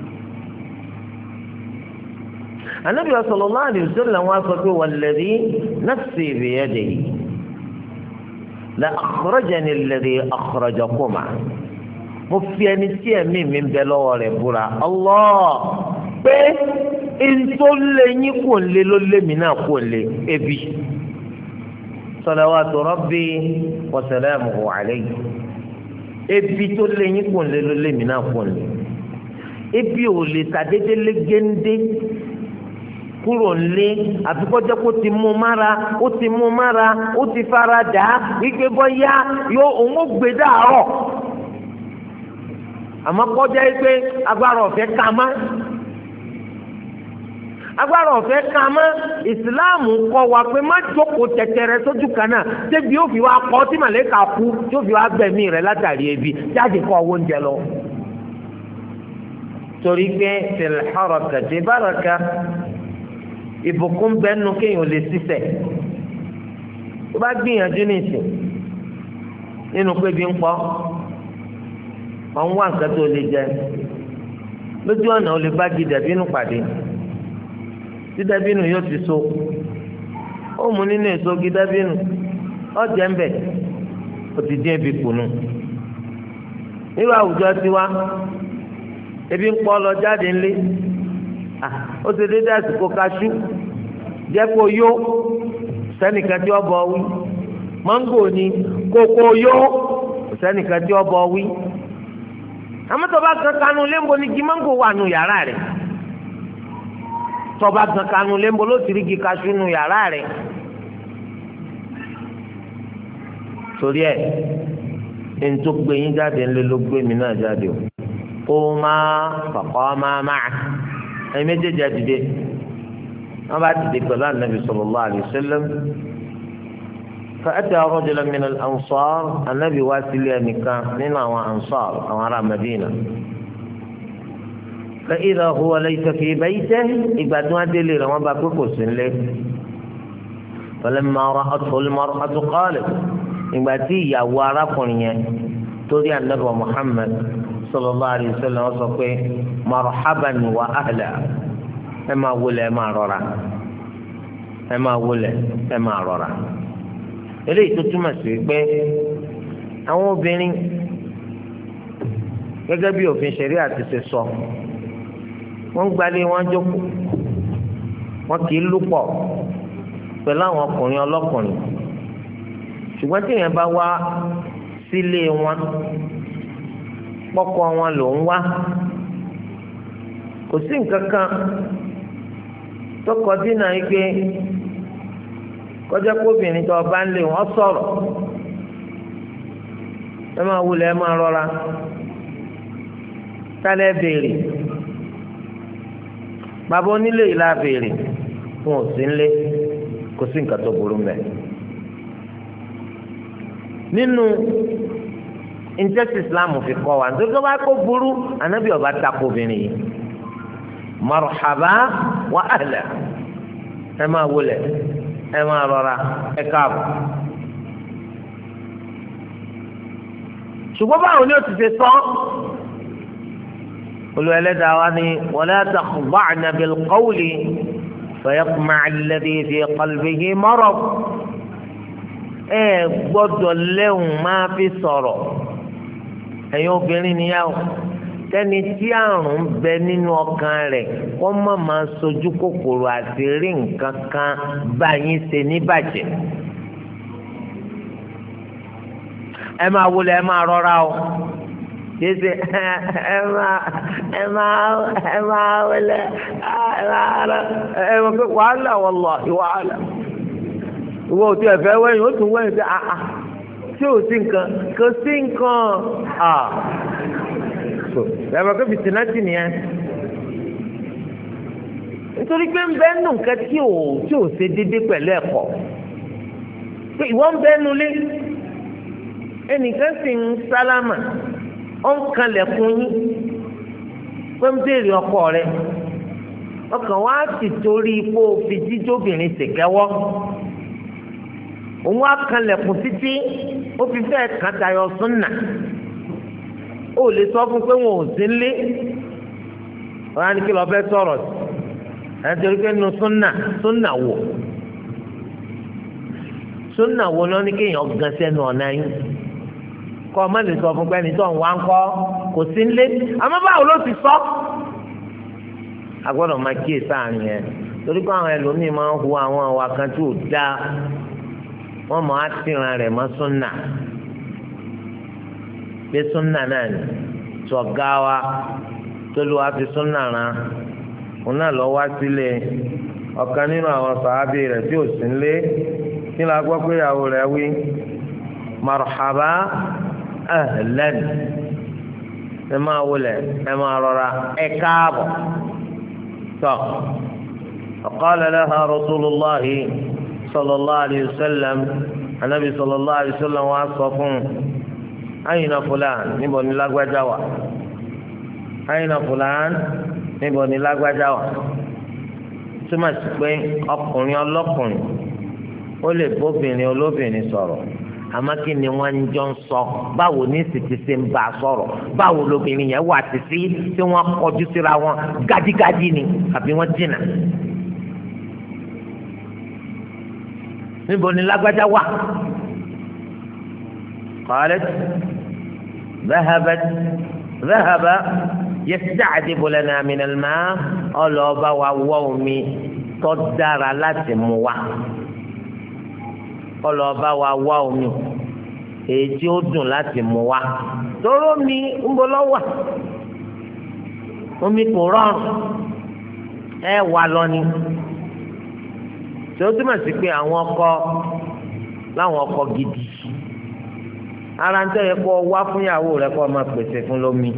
Ànábì sallallahu alaihi wasallam wá sọ pé walladhi nafsi biyadihi la akhrajani alladhi akhrajakuma mo fi ẹni tí ẹ̀mí mi ń bẹ lọ́wọ́ rẹ̀ búra Allah pé ntó lé yín kò lé ló lé mi náà kò lé ebi salawatu rabbi wa salamuhu alayhi ebi tó lé yín kò lé ló lé mi náà kò lé ebi ò lè sàdédé lé géńdé kúrò nílé àfikọ́jọ́ kó ti mú mára ó ti fara dà á wípé bọ́yá yóò òun ó gbé dàárọ̀ àmọ́ kọjá yìí pé agbára ọ̀fẹ́ ká má ìsìláàmù kọ́ wa pé má jókòó tẹ̀tẹ̀rẹ̀ sójú kan náà débi yóò fi wá kọ́ tí màlẹ́kà kú yóò fi wá gbẹ̀mí rẹ̀ látàrí ebi jáde kọ́ owó oúnjẹ lọ. torí pé fil harakati baraka ìbùkún bẹ́ẹ̀nu kéèyàn lè ṣiṣẹ́ tó bá gbìyànjú nìsín nínú pé bí ń pọ́ ọ̀hún wà nǹkan tó lè jẹ lójú ọ̀nà ó lè bá di dàbínú pàdé tí dàbínú yóò ti so ó mú nínú èso gi dàbínú ọ̀jẹ̀ ń bẹ̀ ó ti dín ebi kùnú nínú àwùjọ tiwa ebi ń pọ́ lọ jáde ńlé ó ti dédé àsìkò kaṣú jẹ́ kó yó sẹ́nìkan tí ó bọ̀ wí máńgò ni kókó yó sẹ́nìkan tí ó bọ̀ wí àmọ́ tó bá gan kanu léńbo ni igi máńgò wà nù yàrá rẹ̀ tó bá gan kanu léńbo ló ti rí igi kaṣú nù yàrá rẹ̀ torí ẹ̀ ẹni tó gbé yín jáde ńlẹ̀ ló gbé mi náà jáde o máa fàkọ́ máa ẹ̀yin méjèèjì àdìde wọ́n bá dìde pẹ̀lú ànábì sallallahu alaihi wasallam فأتى رجلا من الأنصار النبي واسلي نكا من أنصار أو على مدينة فإذا هو ليس في بيته إبادوا دليل وما باكوكو سنلك فلما رأته المرأة قالت إبادي يا وارقني تولي النبي محمد صلى الله عليه وسلم وصفه مرحبا وأهلا أما ولا ما ررا أما ولا أما ررا eléyìí tó túmọ̀ sí pé àwọn obìnrin gẹ́gẹ́ bí òfin ṣẹ̀rí àti ṣe sọ wọ́n ń gbalé wọn jókòó wọn kì í lúpọ̀ pẹ̀lú àwọn ọkùnrin ọlọ́kùnrin ṣùgbọ́n tí èèyàn bá wá sílé wọn pọ́kọ wọn ló ń wá kò sí nǹkan kan tó kọ dínà yìí pé kọjá kóbìnrin tó ọba ń lé wọn sọ̀rọ̀ ẹ máa wulẹ̀ ẹ máa rọra sálẹ̀ béèrè bàbá onílé yìí la béèrè fún òsì ńlé kò sí nǹkan tó burú mẹ́. nínú injẹ́sì islam fi kọ́ wa nítorí tó bá kó burú ànábì ọba takò obìnrin yìí marhaba wa ahla ẹ máa wulẹ̀ ẹ máa rọra ẹ káàbọ̀. ṣùgbọ́n báwo ni ó ti ṣe sọ olùwẹ̀lẹ́dàá wa ni wala takhda'na bil qawli fayatma'a alladhi fi qalbihi marad ẹ gbọ́dọ̀ lẹ́hùn máa fi sọ̀rọ̀ ẹ̀yin obìnrin níyàwó kẹ́ni tí àrùn ń bẹ nínú ọkàn rẹ̀ kó má máa sojú kòkòrò àti rí nǹkan kan bá yín ṣe níbàjẹ́. ẹ máa wọlé ẹ máa rọra o jẹsẹ ẹ máa wọlé ẹ máa pé wàhálà wallahi wàhálà ìwọ òtún ẹ̀fẹ́ wẹ̀yìn ó tún wẹ̀yìn sí tí ò sí nǹkan kò sí nǹkan ẹ̀rọ kó fìtínátì nìyẹn nítorí pé ń bẹ́ nù nǹkan tí ò ṣe déédéé pẹ̀lú ẹ̀kọ́ pé ìwọ ń bẹ́ nulẹ̀ ẹnìkan sì ń sálámà ó ń kanlẹ̀kùn yín pé ń béèrè ọkọ rẹ ọkàn wa ti torí ipò fi jíjóbìnrin ṣèkẹ́wọ́ òun á kanlẹ̀kùn títí ó fi fẹ́ kàn tayọ súnà ó lè sọ fún pé wọn ò sí nílé wọn á ní kí lọ fẹ́ sọ̀rọ̀ sí ẹni torí pé nínú súnà wo lọ ní kéèyàn gan sẹ́nu ọ̀nà yín kọ́ ọ má lè sọ fún pé ẹni tó ń wá ń kọ́ kò sí nílé àmọ́ báwo ló ti sọ. a gbọ́dọ̀ máa kíyè sáàrin yẹn torí pé àwọn ẹlòmíín máa ń hu àwọn àwa kan tí ò dáa wọ́n máa á tìran rẹ̀ mọ́ súnà pé súnà náà ni tọ̀gá wa tó lù wá fi súnà ran òun náà lọ wá sílé ọ̀kan nínú àwọn sàábì rẹ̀ tí ò sí nílé kí la gbọ́ pé ìyàwó rẹ̀ wí marhaba ahlan ẹ máa wọlé ẹ máa rọra ẹ káàbọ̀ tọ́ ọ̀qala laha rasulullahi sallallahu alayhi wa sallam anabi sallallahu alayhi wa sallam wa sọ fún ayna fulan níbo ni lágbájá wà ayna fulan níbo ni lágbájá wà túmọ̀ sí pé ọkùnrin ọlọ́kùnrin ó lè bóbìnrin olóbìnrin sọ̀rọ̀ àmọ́ kí ni wọ́n ń jọ ń sọ báwo ní sìtìsì ń bá a sọ̀rọ̀ báwo lóbìnrin yẹn wà títí tí wọ́n kọjú síra wọn gádígádí ni àbí wọ́n jìnnà. níbo ni lágbájá wà? qalat dhahaba yasta'dibu lana min al-ma' ọlọ́ọ̀bá wa wọ́ omi tó dára láti mú wa ọlọ́ọ̀bá wa wá omi èyí tí ó dùn láti mú wa tóró mi ń bọ́ lọ́wọ́ omi kò rọrùn ẹ wà lọ ni tí ó túmọ̀ sí pé àwọn ọkọ láwọn ọkọ gidi ara ń tẹ́lẹ̀ kó wá fún ìyàwó rẹ kó máa pèsè fún lómi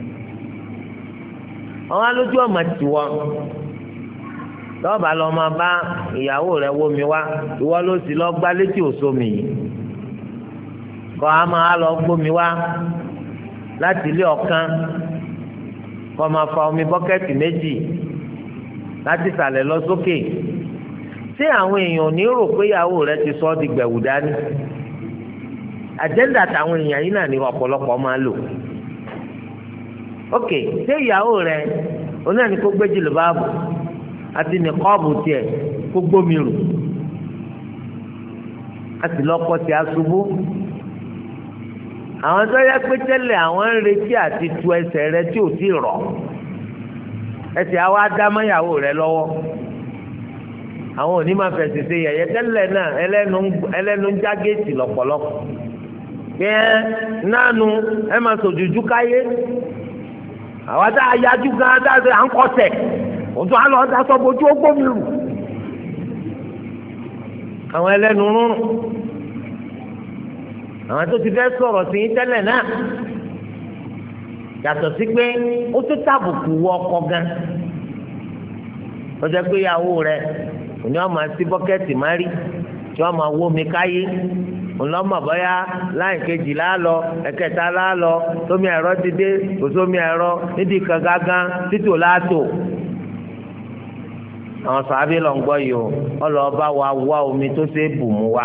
àwọn alójú ọmọ tiwọn lọ́ọ̀bà lọ máa bá ìyàwó rẹ̀ wómi wá ìwọ ló sì lọ gbá létí òsomi yìí kọ́ a máa lọ gbómi wá láti ilé ọ̀kan kọ́ máa fa omi bọ́kẹ́tì méjì láti ìsàlẹ̀ lọ sókè ṣé àwọn èèyàn ò ní rò pé ìyàwó rẹ̀ ti sọ ọ́ di gbẹ̀wù dání àjẹ́ndà táwọn èèyàn yìí náà ní ọ̀pọ̀lọpọ̀ máa lò ok ṣé ìyàwó rẹ̀ onáà ní kó gbé jìlìbáàbù àti nìkọ́ọ̀bù tiẹ̀ kó gbómi rù àti lọ́kọ́ tí a ṣubú àwọn tó yẹ pé tẹ́lẹ̀ àwọn ń retí àti tu ẹsẹ̀ rẹ tí ò tí ì rọ̀ ẹsẹ̀ àwa dámọ́yàwó rẹ lọ́wọ́ àwọn òní máa fẹ̀sẹ̀ ṣe yẹ̀yẹ́ tẹ́lẹ̀ náà ẹlẹ́nu ń já géètì lọ́pọ̀lọpọ̀ kẹ́ nánu ẹ máa sòjújú káyé àwa tá a yájú gan tá a ṣe à ń kọsẹ̀ òtún á lọ dasọ bójú ó gbómi rù àwọn ẹlẹ́nu rúnrún àwọn tó ti fẹ́ sọ̀rọ̀ sí tẹ́lẹ̀ náà yàtọ̀ sí pé ó tó tàbùkù wọ ọkọ gan ó jẹ́ pé ìyàwó rẹ̀ òní ọmọ sí bọ́kẹ́tì má rí tí wọ́n máa wó mi káyé ńlọmọ bọyá láì kejì lálọ ẹ̀kẹta lálọ tómi ẹ̀rọ ti dé kò sómi ẹ̀rọ nídìí kan gángan títò láàtò àwọn sàábì lọ ń gbọ́ yìí o ọlọ́ọ̀bá wa wá omi tó ṣe é bù mú wa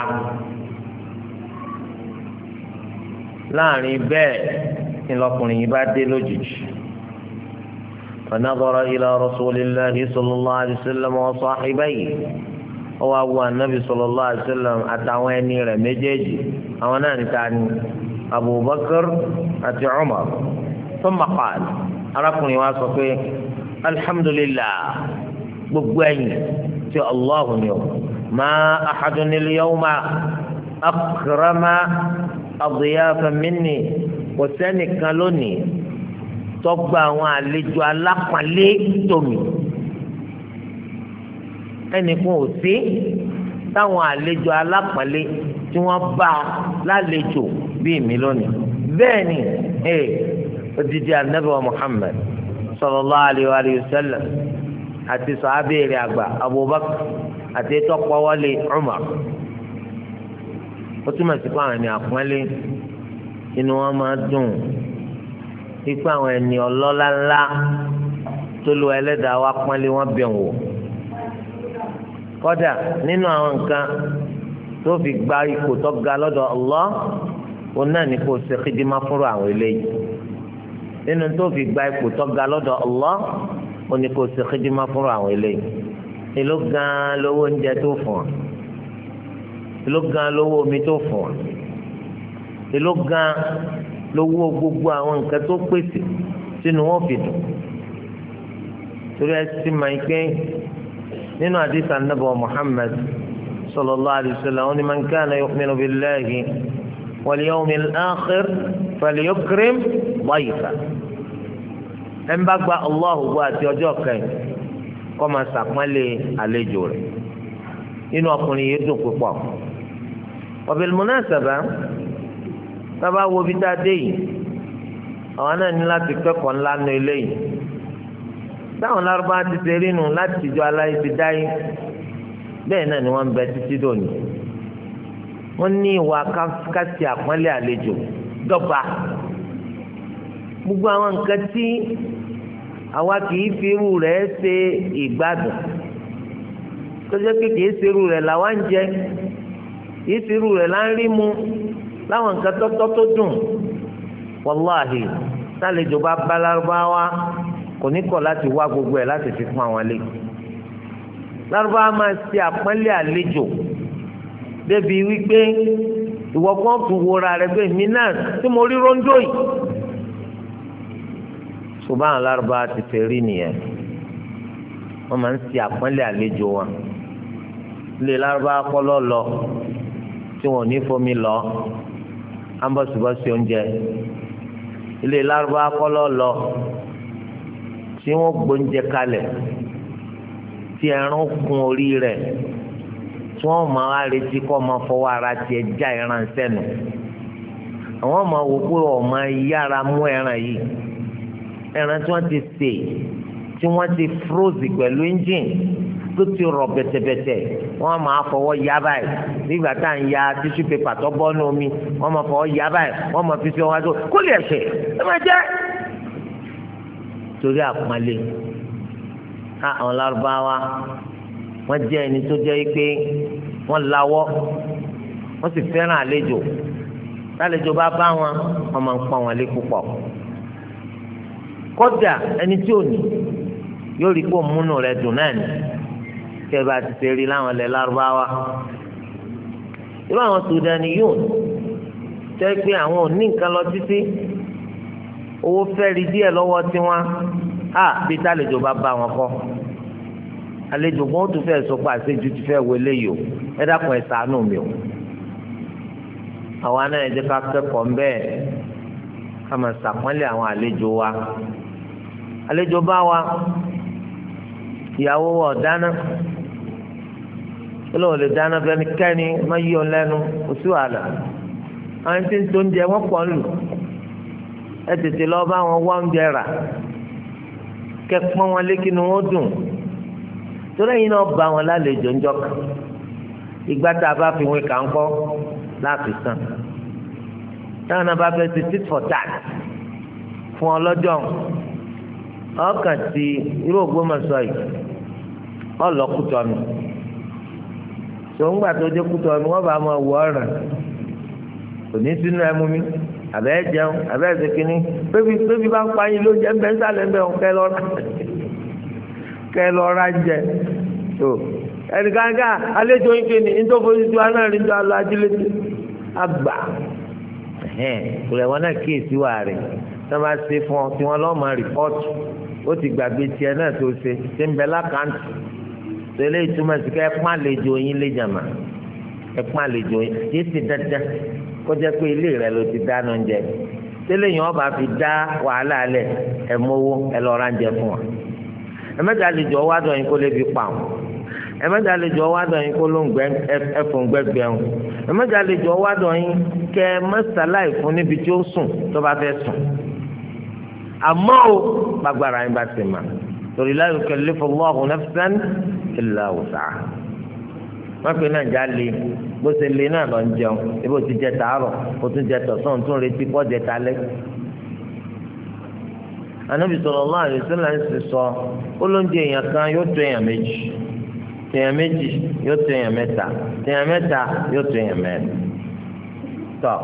láàrin bẹ́ẹ̀ ni lọkùnrin yìí bá dé lójijì فنظر إلى رسول الله صلى الله عليه وسلم وصاحبيه ọwọ́ awo anabi sallallahu alaihi wasallam àtàwọn ẹni rẹ̀ méjèèjì àwọn náà níta ni abubakar àti umar thumma qala arákùnrin wa sọ pé alhamdulillah gbogbo ẹ̀yìn tí allahu ni o ma ahadun al-yawma akrama adiyafan minni kò sẹ́nìkan lónìí tó gba àwọn àlejò alápọ̀nlé tómi ẹnìkan ò sí táwọn àlejò alápọ̀nlé tí wọ́n bá lálejò bíi mi lónìí bẹ́ẹ̀ ni odidi anabi wa Muhammad sallallahu alayhi wa sallam àti sàhábìrì àgbà Abubakar àti tọpọwọlé Umar ó túmọ̀ sí pé àwọn ẹni àpọ́nlé inú wọn máa dùn pípé àwọn ẹni ọlọ́lá ńlá tó lu ẹlẹ́dàá wa pọ́nlé wọn bẹ̀ wò kódà nínú àwọn nǹkan tó fi gba ipò tó ga lọ́dọ̀ Allah òun náà ní kó ṣe kídímà fúnra àwọn eléyìí nínú tó fi gba ipò tó ga lọ́dọ̀ Allah òun ní kó ṣe kídímà fúnra àwọn eléyìí èló gan lówó oúnjẹ tó fún ọ èló gan lówó omi tó fún ọ èló gan lówó gbogbo àwọn nǹkan tó pèsè sínú wọn fi dùn torí ẹ sì máa ń pín nínú àdìsá nàbọ Muhammad sallallahu alayhi wa sallam ní man kana yu'minu billahi wal yawmil akhir falyukrim dayfa ẹ ń bá gba Allahu gbọ́ àti ọjọ́ kẹyìn kọ́ máa ṣàpọ́nlé àlejò rẹ̀ inú ọkùnrin yìí dùn púpọ̀ wa bil munasaba tábà wo bí tá a dé yìí àwọn náà ní láti kẹ́kọ̀ọ́ ńlá nu eléyìí táwọn lárúbá ti ṣe rí nu láti ìjọ aláyé ti dáyé bẹ́ẹ̀ náà ni wọ́n ń bẹ títí dòní wọ́n ní ìwà kásì àpọ́nlé àlejò dọ́gba gbogbo àwọn nǹkan tí àwa kì í fi irú rẹ̀ ṣe ìgbádùn tó jẹ́ pé kì í ṣe irú rẹ̀ làwa ń jẹ kì í ṣe irú rẹ̀ là ń rí mu láwọn nǹkan tọ́tọ́ tó dùn wàláhì sálejò bá bá lárúbáwá kò ní kọ̀ láti wá gbogbo ẹ̀ láti fi fún àwọn lé lárúbáwá máa ṣe àpọ́nlé àlejò débi wípé ìwọ kan tún wọra rẹ pé mi náà tí mo rí róńdó yìí ṣùgbọ́n àwọn lárúbáwá ti fẹ́ rí nìyẹn wọ́n máa ń ṣe àpọ́nlé àlejò wọn ilé lárúbáwá kọ́ lọ tí wọn ò ní fomi lọ ambọ̀sibọ́sí oúnjẹ ilé lárúbáwá kọ́lọ́ lọ tí wọ́n gbóúnjẹ kalẹ̀ tí ẹran kún orí rẹ̀ tí wọ́n máa retí kọ́ máa fọwọ́ ara tiẹ̀ já ẹran sẹ́nu àwọn máa wò pé ọ̀ máa yára mú ẹran yìí ẹran tí wọ́n ti sè tí wọ́n ti froze pẹ̀lú engine tó ti rọ̀ bẹ̀tẹ̀bẹ̀tẹ̀ wọ́n máa fọwọ́ ya báyìí nígbà tá à ń ya tíṣú pépà tó bọ́ ní omi wọ́n máa fọwọ́ ya báyìí wọ́n máa fi sí ọwọ́ àti kó lè ṣe ẹ máa jẹ́ torí àpọ́nlé àwọn lárúbáwá wọ́n jẹ́ ẹni tó jẹ́ pé wọ́n lawọ́ wọ́n sì fẹ́ràn àlejò lálejò bá bá wọn wọ́n máa ń pọ́n wọn lé púpọ̀ kódà ẹni tí ò ní yóò rí kó múnú rẹ̀ dùn náà ni kẹ́ bá ti ṣe rí láwọn ilẹ̀ lárúbáwá irú àwọn Sudani yóò jẹ́ pé àwọn ò ní nǹkan lọ títí owó fẹ́ rí díẹ̀ lọ́wọ́ tiwọn bí tálejò bá bá wọn kọ́ àlejò kan ó tún fẹ́ sọ pé àṣejù ti fẹ́ wọlé yìí o ẹ dákun ẹ ṣàánú mi o àwa náà ẹ jẹ́ ká kẹ́kọ̀ọ́ ń bẹ́ẹ̀ ká máa ṣàpọ́nlé àwọn àlejò wa àlejò bá wa ìyàwó wa dáná olóòwò lè dáná fẹ́ni kẹ́ni má yí ọ lẹ́nu oṣù àlà àwọn tí ń tó ń jẹ wọ́n pọ̀ ń lù ẹ tètè lọ bá wọn wá oúnjẹ rà kẹ́ pọ́n wọn lé kí ni wọ́n dùn torí ẹ̀yin náà bá wọn lálejò ńjọ́ kan ìgbà tá a bá fi wé kà ń kọ́ láti san táwọn náà bá fẹ́ ti tit for tat fún ọlọ́jọ́ ọkàn ti irú Ògbómọ̀ṣọ́ yìí ọlọ́kùtọ̀ mi tòun gbà tó dé kùtọ̀ mi wọ́n bá máa wọ ọ̀ràn kò ní sínú ẹmu mi àbẹ́ jẹun àbẹ́ ẹ̀sẹ̀ kínní pébi bá ń pa yín ló jẹ́ ń bẹ́ ń sálẹ̀ ń bẹ́ ń kẹ́ lọ́ra ń jẹ tó ẹnìkan ká àlejò yín kéde nítorí tó aná rí tó alọ ajílété àgbà ìrẹ̀wọ̀n náà kíyèsí wà rẹ̀ tó bá ṣe fún ọ tí wọ́n lọ́ọ́ máa rìpọ́ọ̀tù ó ti gbàgbé tiẹ̀ náà tó ṣe ṣe ń bẹ lákàntì tẹ́lẹ̀ ìtumọ̀ sí ká ẹ pọ́n àlejò yín lé jàmà ẹ pọ́n àlejò yín yé ti dandan kó jẹ́ pé ilé rẹ̀ ló ti dáná oúnjẹ tẹ́lẹ̀ yìí wọ́n bá fi dá wàhálà lẹ̀ ẹ mówó ẹ lọ́ọ́ ra oúnjẹ fún wa ẹ mẹ́ta àlejò ọwọ́ àdọ̀ yín kó lè fi pa wọn ẹ mẹ́ta àlejò ọwọ́ àdọ̀ yín kó ló ń gbẹ ẹfun gbẹgbẹ wọn ẹ mẹ́ta àlejò ọwọ́ àdọ̀ yín kẹ mẹ́sàláì fún níbi tí ó sùn tó bá fẹ́ sùn àmọ́ o gbàgbára yín bá ti mà torí la yukallifu Allahu nafsan illa wus'aha wọ́n pe náà já lé bó ṣe lé náà lọ ń jẹun ebi ò ti jẹ tàárọ̀ o tún jẹ tọ̀sán o tún retí pọ́ jẹ talẹ́ Ànábì sallallahu alaihi wasallam ń sọ olóúnjẹ èèyàn kan yóò tó èèyàn méjì, tèèyàn méjì yóò tó èèyàn mẹ́ta, tèèyàn mẹ́ta yóò tó èèyàn mẹ́rin. tọ́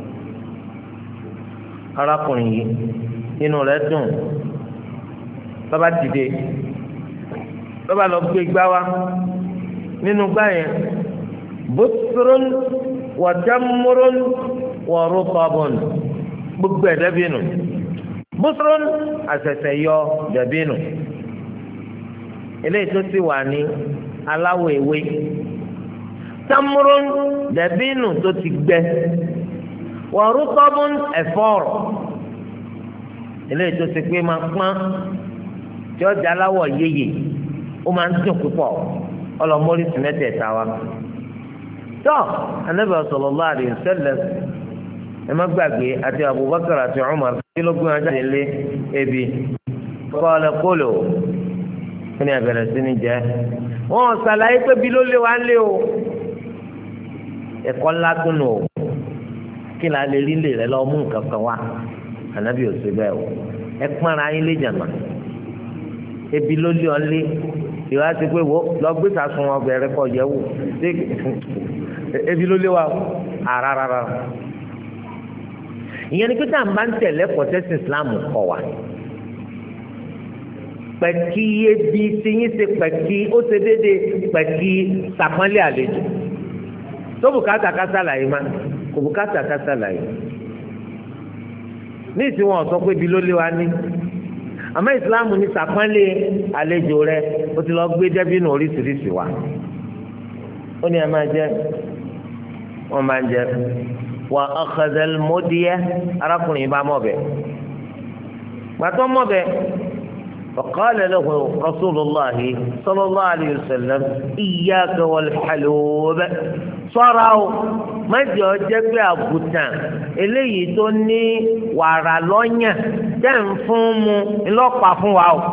arákùnrin yìí inú rẹ̀ dùn bàbá dìde bàbá lọ gbé igbá wa nínú gbá yẹn busrun wa tamrun wa rutabun gbogbo ẹ̀ dàbínù busrun àṣẹ̀ṣẹ̀ yọ dàbínù eléyìí tó sì wà ní aláwọ̀ ewé tamrun dàbínù tó ti gbẹ wa rutabun ẹ̀fọ́ eléyìí tó ti pé máa pọ́n tí ọjà aláwọ̀ yéye ó máa ń dùn púpọ̀ ọlọmọlẹ́sì mẹ́tẹ̀ẹ̀ta wa. tó Ànábì sallallahu alaihi wasallam ẹ má gbàgbé àti Abubakar àti Umar kí ló gbé wọn jáde lé ebi qala kulu kí ni àbẹ̀rẹ̀ sí ni jẹ́ wọn ṣàlàyé pé bí ló lé wa lé o ẹ̀kọ́ ńlá tó nù o kí la lè rí lè rẹ lọ mú nǹkan kan wá Ànábì ò sí bẹ́ẹ̀ o ẹ pọ́nra yín lé jàmá ebi ló lé ọ lé ìwà ti pé wo lọ gbé sàsùn ọbẹ̀ rẹ kọ yẹ wò ṣé ebi ló lé wa àràràrà ìyẹn ni pé tá à ń bá ń tẹ̀lé pọ̀tẹ́sì Islam kọ wa pẹ̀kí ebi tí yín ṣe pẹ̀kí ó ṣe déédéé pẹ̀kí sàpọ́nlé àlejò tó bùkátà ká ṣàlàyé má kò bùkátà ká ṣàlàyé ní ìsìn wọn sọ pé ibi ló lé wa ní àmọ́ ìsìláàmù ní sàpọ́nlé àlejò rẹ ó ti lọ gbé dẹ́bínú oríṣiríṣi wa ó ní ẹ máa jẹ wọn máa jẹ wà akhadhal mudiyya arákùnrin bá mọ̀ bẹ́ẹ̀ gbàtọ́ mọ̀ bẹ́ẹ̀ faqala lahu rasulullahi sallallahu alayhi wa sallam iyyaka wal halub sọ́ra o má jẹ́ ọ jẹ́ pé àgùntàn eléyìí tó ní wàrà lọ́yàn tẹ́ ń fún mu ńlọ́pàá fún wa o.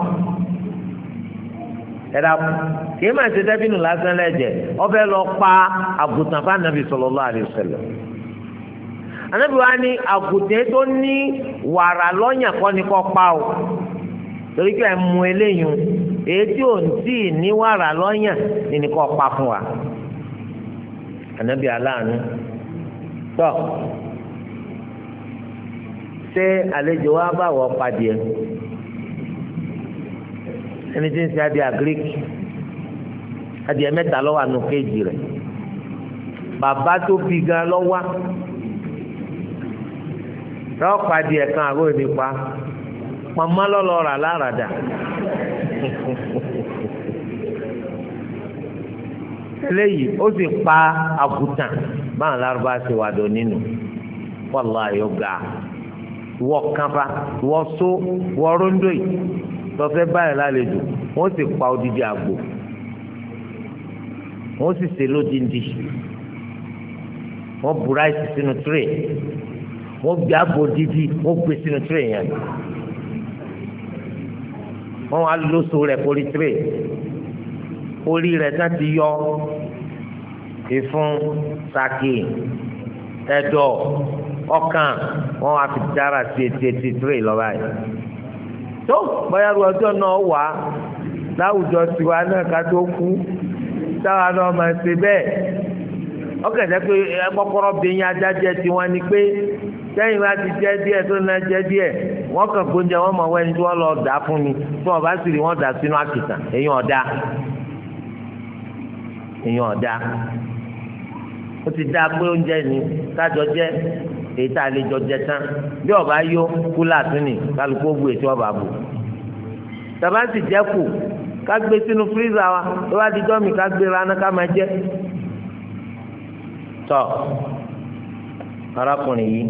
ẹ̀dá kì í máa ṣe dẹ́bìnú lásán lẹ́jẹ̀ ọbẹ̀ lọ pa àgùntàn fún anabi sallallahu alaihi wasallam. anabi wa ní àgùntàn tó ní wàrà lọ́yàn kọ́ ni kọ́ pa o torí pé ẹ̀ mú eléyìí èyí tí ò ń tì ní wàrà lọ́yàn ni kọ́ pa fún wa. Ànábì aláàánú tọ ṣé àlejò wa bá wọ padìẹ ẹni tí ń ṣe adìẹ àgíríkì adìẹ mẹ́ta ló wà nù kéèjì rẹ̀ bàbá tó bí gan lọ wá lọ padìẹ kan àgọ́ ìnípa pọnmọ́ lọ́lọ́ rà láràdà eléyìí ó sì pa àgùntàn báwọn lárúbá ṣe wà dọ̀ nínú wàláhì yóò ga ìwọ kánfa ìwọ só ìwọ róńdó yìí lọ́fẹ́ báyìí lálejò wọ́n sì pa odidi àgbò wọ́n sì ṣe lódindi wọ́n bu ráìsì sínú tírè wọ́n gbé àgbò dídí wọ́n gbé sínú tírè yẹn wọ́n wá lóso rẹ̀ kórí tírè orí rẹ̀ tán ti yọ ìfun saki ẹ̀dọ̀ ọkàn wọ́n wá fi dára sí etí tírè lọ́ba yìí tó bóyá ọjọ́ náà wà láwùjọ tiwa náà ká tó kú táwa náà máa ṣe bẹ́ẹ̀ ọkàn jẹ́ pé kọ́kọ́rọ́ bẹ̀yìn adájẹ́ tiwọn ni pé sẹ́yìn bá ti jẹ́ díẹ̀ tó náà jẹ́ díẹ̀ wọ́n kàn gbóúnjẹ wọn mọ̀ wẹ́ni tí wọ́n lọ dà fún ni tí wọ́n bá sì rí wọ́n dà sínú àkìtàn èèyàn ọ̀dà ó ti dá pé oúnjẹ ni kájọ jẹ èyí tá a lè jọ jẹ tán bí ọba yó kúlà tún ni kálukú ó bu ètò ọba bù tàbá sì jẹ kù ká gbé sínú fírísà wa tó bá di jọ́ mi ká gbé raná ká máa jẹ tọ́ arákùnrin yìí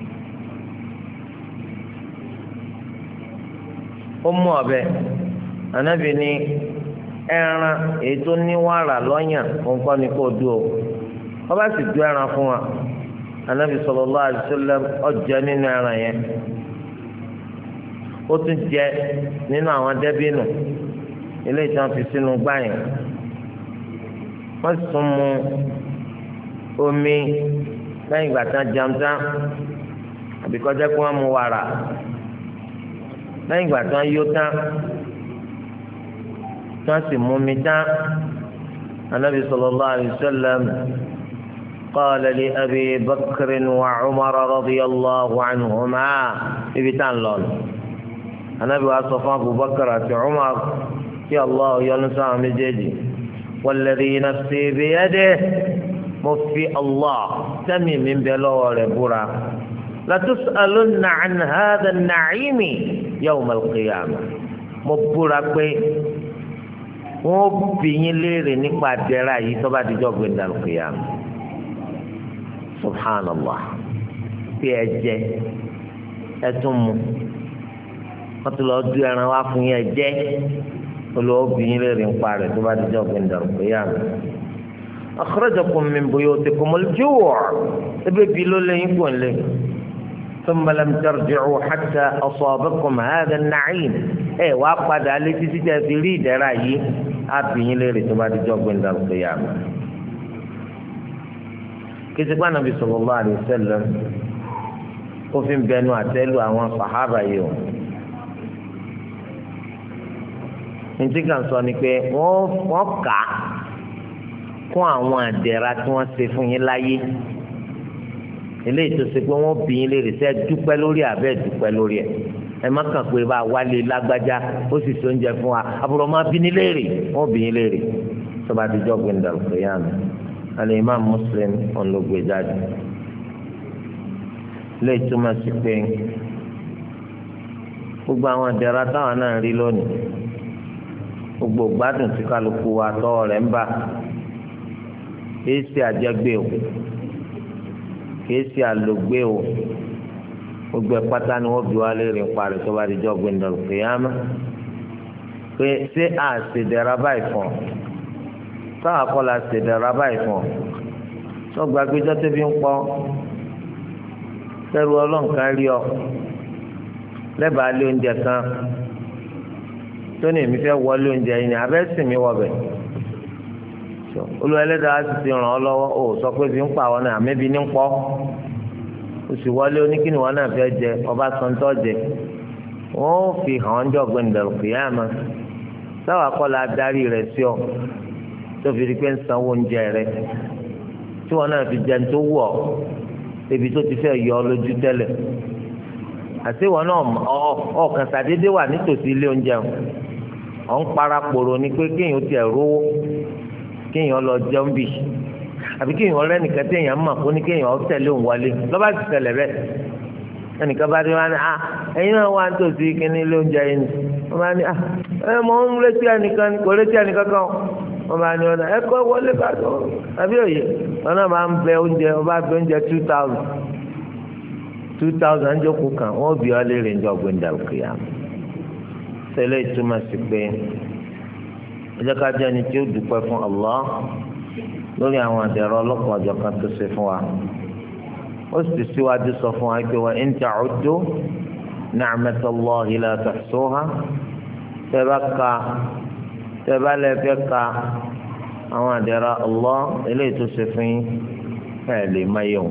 ó mú ọ̀bẹ ànábì ní ẹran èyí tó ní wàrà lọ́yàn nǹkan ni kò dúró wọ́n bá sì du ẹran fún wa ànábì sallallahu alaihi wasallam ọjẹ nínú ẹran yẹn ó tún jẹ nínú àwọn dẹ́bínù ilé ìtàn fi sínú gbá yẹn wọ́n sì tún mu omi lẹ́yìn ìgbà tán jẹun tán àbí kọjá pé wọ́n mu wàrà lẹ́yìn ìgbà tí wọ́n yó tán tí wọ́n sì mú mi tán anabi sallallahu alayhi wa sallam qala li abi bakr wa umar radiyallahu anhuma ibi tá n lọ anabi wa sọ fún abubakar àti umar kí allah yọ́nú sáwọn méjèèjì walladhi nafsi biyadihi mo fi allah tẹ́mi mi bẹ lọ́wọ́ rẹ̀ búra latus'alunna an hadha an-na'imi yawm al-qiyamah mo búra pé wọ́n bi yín léèrè nípa àdẹ́rà yìí tó bá dijọ́ gbẹ̀ndà al-qiyamah subhanallah bí ẹ jẹ ẹ tún mu wọ́n ti lọ du ẹran wá fún yín ẹ jẹ olùwọ́ bi yín léèrè nípa rẹ̀ tó bá dijọ́ gbẹ̀ndà al-qiyamah. أخرجكم من بيوتكم الجوع ابي لولين كون ثم لم ترجعوا حتى أصابكم هذا النعيم وقد عليك تجري دراي أبي ليري تبادي جوب عند القيامة كتب النبي صلى الله عليه وسلم وفي بينو أتلو أوان صحابة يوم انتي كان سوني كي وقع fún àwọn àdẹ̀ra tí wọ́n ṣe fún yín láyé eléyìí tó ṣe pé wọ́n bí yín léèrè sẹ́ dúpẹ́ lórí àbẹ́ dúpẹ́ lórí ẹ̀ ẹ má kàn pé bá wálé lágbájá ó sì so oúnjẹ fún wa àbúrò máa bí ní léèrè wọ́n bí yín léèrè tó bá ti jọ́ gbẹ̀ndà lùkìyàmù alẹ́ Imam Muslim ọ̀nlọ́gbé jáde léyìí tó máa ṣe pé gbogbo àwọn àdẹ̀ra táwọn náà rí lónìí gbogbo gbádùn tí kálukú wa tọ́ rẹ̀ ń bà kìí ṣe àjẹgbé o kìí ṣe àlògbé o gbogbo ẹ̀ pátá ni wọ́n bí wá léèrè ń parí tó bá di jọ́ gbẹ̀ndọ̀ kìyàmá pé ṣé à ṣèdẹ̀ra báyìí fún ọ táwọn akọ́lá ṣèdẹ̀ra báyìí fún ọ tó gbàgbéjọ́ tó fi ń pọ́ sẹ́rù ọlọ́nkan rí ọ lẹ́bàá lé oúnjẹ kan tó ní èmi fẹ́ wọlé oúnjẹ yìí ni abẹ́sìn mi wọ̀ bẹ̀ olùwẹ̀lẹ́dàá sì ti ràn ọ́ lọ́wọ́ ó sọ pé bí ń pa àwọn náà àmẹ́bí ní ń pọ́ ó sì wọlé oníkíni wọn náà fẹ́ jẹ ọba sọ̀ńtọ́ jẹ wọ́n ó fi hàn án jọ gbẹ̀ndẹ̀rù kìyàmá sáwà kọ́la darí rẹ̀ sí ọ tó fi di pé ń sanwó oúnjẹ rẹ̀ tí wọn náà fi jẹun tó wù ọ́ ebi tó ti fẹ́ yọ ọ lójú tẹ́lẹ̀ àti wọn náà ọkàn sàdédé wà nítòsí ilé oúnjẹ ọ̀ ń parapòrò ni pé kéèyàn ti ẹ̀ rówó kéèyàn lọ jẹun bì àbí kéèyàn rẹ nìkan téèyàn mọ̀ kó ní kéèyàn tẹ̀lé òun wálé lọ́ba ti tẹ̀lẹ̀ bẹ́ẹ̀ ẹnìkan bá dé wá ní ẹ̀yin náà wá ń tòsí kíní ilé oúnjẹ yìí ni wọ́n bá ní mọ̀ ń retí ẹnìkan kò retí ẹnìkan kan wọ́n bá ní ọ̀nà ẹ̀kọ́ wọlé bá tó àbí òye wọn náà máa ń bẹ oúnjẹ wọ́n bá bẹ oúnjẹ 2000 jókòó kan wọ́n bí ọ léèrè ńjọ gbẹ̀ndàlùkìyà tẹ́lẹ̀ ìtumọ̀ sí pé ẹjẹ́ ká jẹ́ ẹni tí ó dúpẹ́ fún Allah lórí àwọn àdẹ̀rọ ọlọ́kan ọjọ́ kan tó ṣe fún wa ó sì síwájú sọ fún wa pé wa in ta'uddu ni'matallahi la tuhsuha tẹ́ bá lẹ́fẹ́ ka àwọn àdẹ̀rọ Allah eléyìí tó ṣe fún yín ẹ̀ lè má yẹ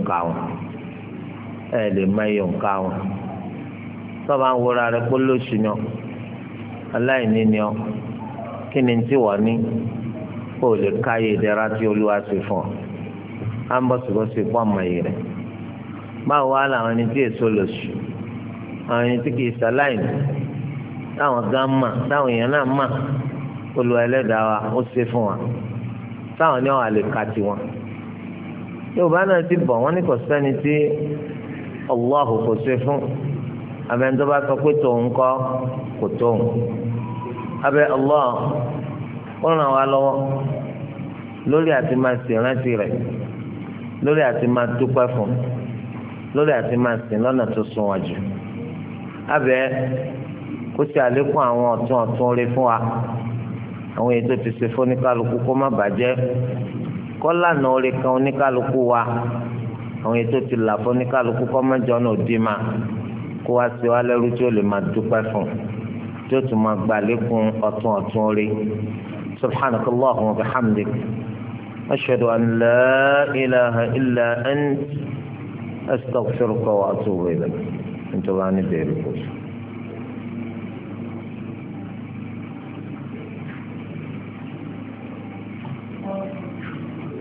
òǹkà wọn tọ́ba ń wọra rẹ pé lóṣù ni ọ aláìní ni ọ kí ni tí wọ́n ní kó o lè káyé ìdẹ́ra tí olúwa ṣe fún ọ á ń bọ̀sibọ́sí pọ̀ mọ́ yìí rẹ̀ báwo wá làwọn ẹni tí èso lòṣù àwọn ẹni tí kìí ṣaláìní táwọn gán mà táwọn èèyàn náà mà olúwa ẹlẹ́dàá wa ó ṣe fún wa táwọn ní ọ̀ àlè ka tiwọn yorùbá náà ti bọ̀ wọ́n ní kò sẹ́ni tí Allahu kò ṣe fún abẹ́ni tó bá sọ pé tòun kọ́ kò tóun abẹ́ Allah ó ràn wá lọ́wọ́ lórí àti máa ṣèrántí rẹ̀ lórí àti máa dúpẹ́ fún lórí àti máa sìn lọ́nà tó sunwọ̀n jù abẹ́ kó ṣe àlékún àwọn ọ̀tún orí fún wa àwọn èyí tó ti ṣe fún oníkálukú kó má bàjẹ́ kó lànà orí kan oníkálukú wa àwọn èyí tó ti là fún oníkálukú kó má jọ náà dì má kó wá sí wa lẹ́rú tí ó lè máa dúpẹ́ fún tí ó tún máa gbà lékún ọ̀tún orí subhanakallahumma wa bihamdik ashhadu an la ilaha illa ant astaghfiruka wa atubu ilayk nítorí wọn ní bẹ̀rẹ̀ kò sí.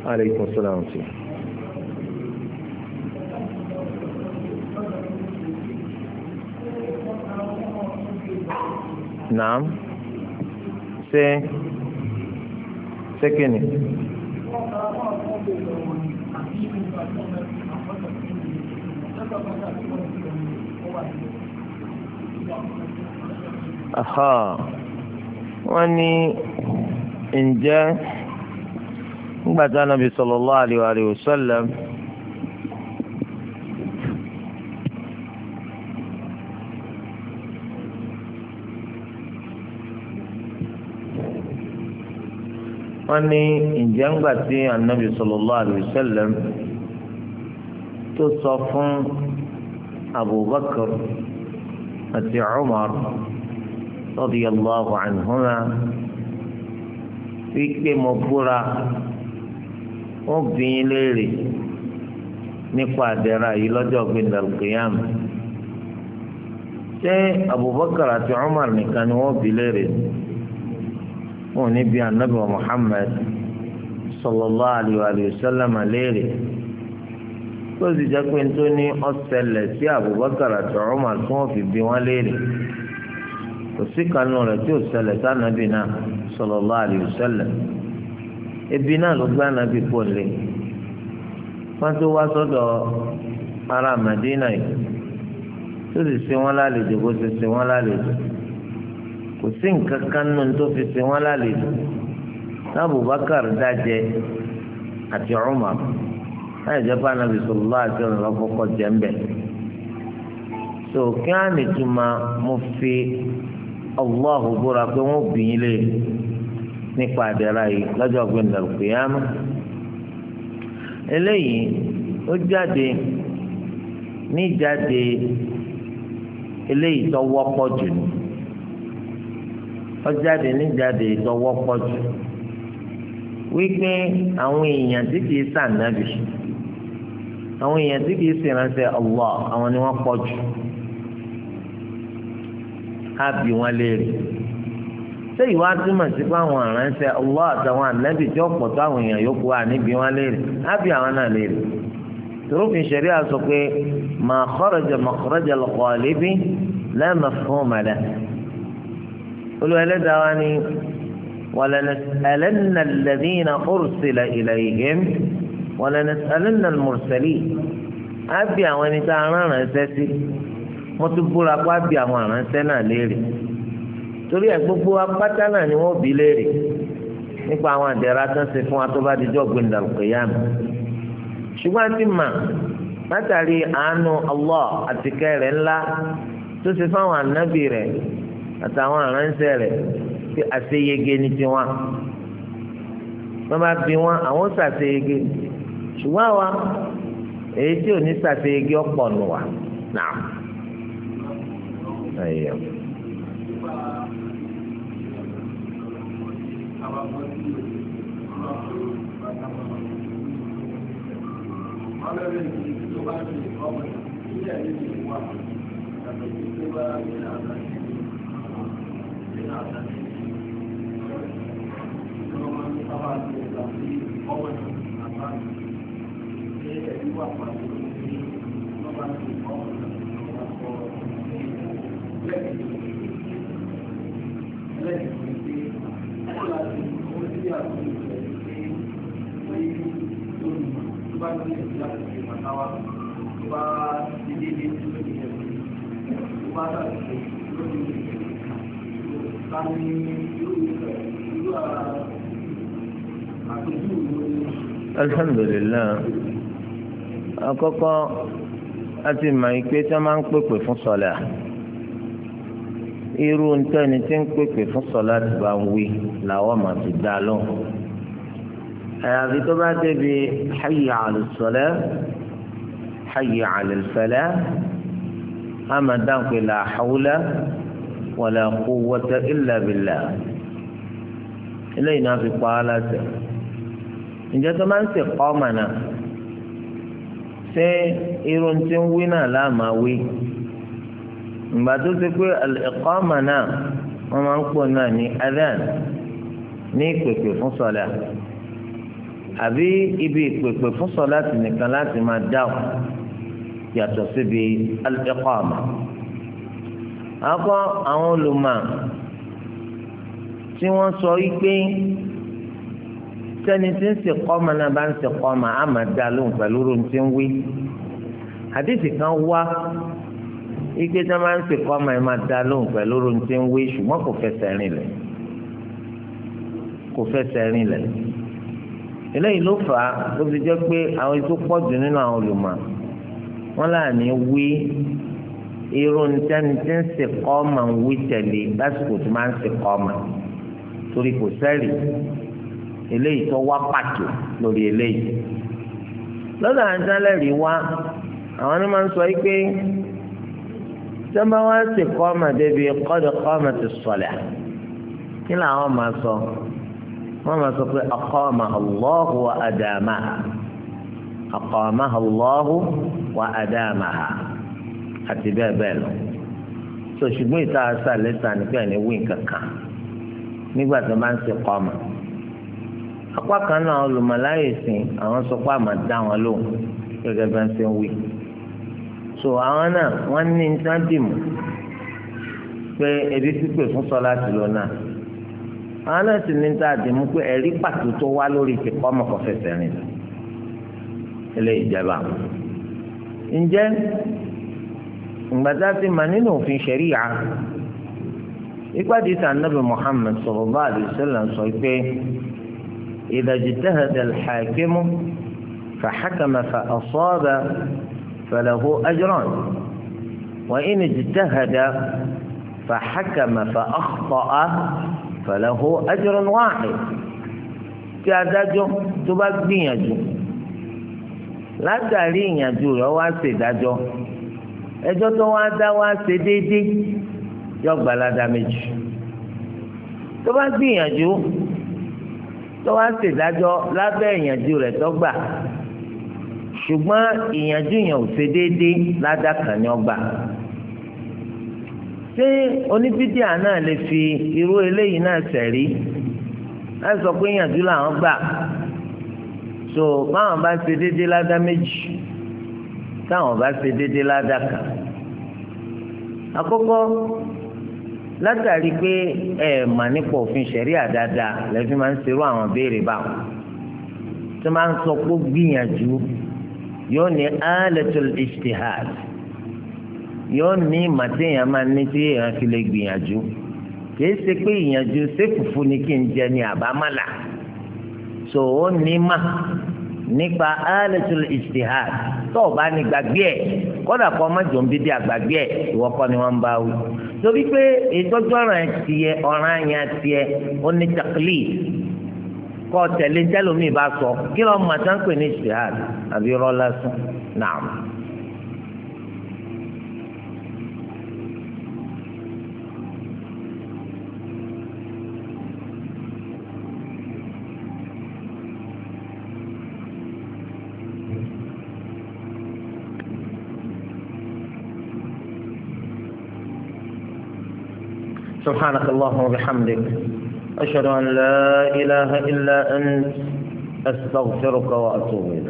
Aleykum salaam. Naam. Ṣé kíni? Aha. Wọ́n ní ǹjẹ́ nígbà tí Ànábì sallallahu alaihi wa sallam wọ́n ní ǹjẹ́ ńgbà tí Ànábì sallallahu alaihi wa sallam tó sọ fún Abubakar àti Umar radiyallahu anhuma wípé mo búra wọ́n bi yín léèrè nípa àdẹ̀rà yìí lọ́jọ́ gbẹ̀ndàl qiyama ṣé Abubakar àti Umar nìkan ni wọ́n bi léèrè wọn ò ní bi Ànábì wa Muhammad sallallahu alayhi wa sallam léèrè tó sì jẹ́ pé tó ní ọ̀sẹ̀lẹ̀ sí Abubakar àti Umar tí wọ́n fi bi wọ́n léèrè kò sí kanú rẹ̀ tí ò ṣẹlẹ̀ sí Ànábì náà sallallahu alayhi wa sallam ebi náà ló gbé Ànábì pọ̀ lé wọ́n tó wá sọ́dọ̀ ará Madina yìí tó sì ṣe wọ́n lálejò bó ṣe ṣe wọ́n lálejò kò sí nǹkan kan nínú tó fi ṣe wọ́n lálejò Abubakar dájẹ àti Umar láì jẹ́ pé Ànábì sallallahu alaihi wasallam lọ́kọ́kọ́ jẹ́ ń bẹ̀. so kí á nìtúmọ̀ mo fi Allahu búra pé wọ́n bì í lé nípa àdẹ̀rà yìí lọ́jọ́ gbẹ̀ndà al-qiyamah. eléyìí ó jáde ní jáde eléyìí tó wọ́pọ̀ jù ní ó jáde ní jáde tó wọ́pọ̀ jù wípé àwọn èèyàn tí kìí sànàbì àwọn èèyàn tí kìí ṣèránṣẹ́ Allah àwọn ni wọ́n pọ̀ jù á bí wọn léèrè ṣé ìwà túmọ̀ sí pé àwọn aránṣẹ́ Allah àtàwọn ànábì tí ó pọ̀ tó àwọn èèyàn yòókù wà níbi wọn léèrè á bí àwọn náà léèrè tòrófin ṣẹ̀rí àsọ pé ma kharaja makhraja al-ghalibi la mafhuma lahu olùwẹ̀lẹ́dàá wa ni ولنسألن الذين أرسل إليهم ولنسألن المرسلين àbí àwọn ẹni tá a rán ránṣẹ́ sí wọ́n tún búra pé àbí àwọn aránṣẹ́ náà léèrè torí ẹ̀ gbogbo apáta náà ni wọ́n bi léèrè nípa àwọn àdẹ̀rà tó ń ṣe fún wa tó bá dijọ́ gbẹ̀ndà al-qiyāmah ṣùgbọ́n àti mà látàrí àánú Allah àti kẹrẹ̀ ńlá tó ṣe fáwọn ànábì rẹ̀ àtàwọn aránṣẹ́ rẹ̀ tí àṣeyege ní tiwọn wọ́n bá bí wọn àwọn ṣàṣeyege ṣùgbọ́n àwa èyí tí ò ní ṣàṣeyege ọ̀pọ̀ nù wá náà. Alhamdulillah àkọ́kọ́ àti mọ̀ ìpè tí wọ́n máa ń pèpè fún sọlá irú ntẹni tí ń pèpè fún sọlá ti bá ń wí làwọn máa ti dá lóhùn àyàfi tó bá débi hayya ala salah hayya ala falah a máa dáhùn pé la hawla wala quwwata illa billah eléyìí náà fi pa á láṣẹ. ǹjẹ́ tó máa ń ṣe kọ́ ọmọ náà ṣé irun tí ń wí náà láàmà wí ìgbà tó ṣe pé al-iqama náà wọ́n máa ń pò náà ní adhan ní ìpèpè fún sọ̀lá àbí ibi ìpèpè fún sọláàtì nìkan láti máa dáhùn yàtọ̀ síbi al-iqama. àkọ́ àwọn olùmọ̀ tí wọ́n sọ wípé sẹ́ni tí ń ṣe kọ́mà náà bá ń ṣe kọ́mà á máa dá lóhùn pẹ̀lú ohun tí ń wí. àdìsí kan wá ike tí wọ́n máa ń ṣe kọ́mà ẹ̀ máa dá lóhùn pẹ̀lú ohun tí ń wí ṣùgbọ́n kò fẹsẹ̀ rìn lẹ̀. eléyìí ló fà á ló fi jẹ́ pé àwọn ètò pọ̀jù nínú àwọn olùmọ̀ wọn láàní wí irú nítẹ́ni tí ń ṣe kọ́mà ń wí tẹ̀lé lásìkò tí máa ń ṣe kọ́mà torí kò sẹ́rì eléyìí tó wá pàtó lórí eléyìí. lọ́dọ̀ àjálẹ̀rí wá àwọn ni máa ń sọ pé sọ́mọ́ wá ṣe kọ́mà débi qad qamatis salah kí làwọn máa sọ wọ́n máa sọ pé aqamaha Allahu wa adamaha aqamaha Allahu wa adamaha àti bẹ́ẹ̀ bẹ́ẹ̀ lọ. sọ ṣùgbọ́n ìta àṣà lẹ́sà nípa ẹni wí kankan nígbà tó máa ń ṣe kọ́mà. apá kan náà olùmọ̀láyè sìn àwọn sọ pé àmà dá wọn lóhùn gẹ́gẹ́ bí wọ́n ṣe ń wí. so àwọn náà wọ́n ní nǹkan dìmú pé ebi pípé fún sọlá ti lọ náà àwọn náà sì ní nǹkan dìmú pé ẹ̀rí pàtó tó wá lórí ti kọ́ ọmọ kan fẹsẹ̀ rìn eléyìí jẹba. ǹjẹ́ ìgbàdá ti mà nínú òfin ṣẹ̀ríyà ìpàdé sàn nàbì Muhammad sallallahu alaihi wasallam sọ pé idha ijtahada al-hakimu fahakama fa asaba falahu ajran wa in ijtahada fahakama fa akhta'a falahu ajrun wahid. tí adájọ́ tó bá gbìyànjú látàrí ìyànjú rẹ̀ wá ṣèdájọ́ ẹjọ́ tó wá dá wá ṣe déédéé yọ gbalada méjì. tó bá gbìyànjú tó wá ṣèdájọ́ lábẹ́ ìyànjú rẹ̀ tó gbà ṣùgbọ́n ìyànjú yẹn ò ṣe déédéé ládàkàn ni ó gbà. ṣé oníbídíà náà lè fi irú eléyìí náà ṣẹ̀rí láti sọ pé ìyànjú làwọn gbà so báwọn bá ṣe déédéé ládá méjì táwọn bá ṣe déédéé ládàkàn. àkọ́kọ́ látàrí pé ẹ mà nípa òfin ṣẹ̀ríà dáadáa lẹ́fí máa ń ṣerú àwọn béèrè báwọn tó máa ń sọ pé gbìyànjú yóò ní alatul ijtihad yóò ní màtíyàn máa ní tí èèyàn fi lè gbìyànjú kìí ṣe pé ìyànjú ṣé fùfú ni kí n jẹ ní àbámàlà so ó ní mà nípa alatul ijtihad tó o bá ní gbàgbé ẹ kódà kó ọmọ jòǹbí dé àgbàgbé ẹ ìwọ kọ́ ni wọ́n ń bá wí torí pé ìtọ́jú ọ̀ràn yẹn tiẹ̀ ó ní taklid kọ́ tẹ̀lé tẹ́lómi bá sọ kí lọ́ọ́ mọ̀ tán pè ní ijtihad àbí rọ́lá sùn náà. سبحانك اللهم وبحمدك أشهد أن لا إله إلا أنت أستغفرك وأتوب إليك.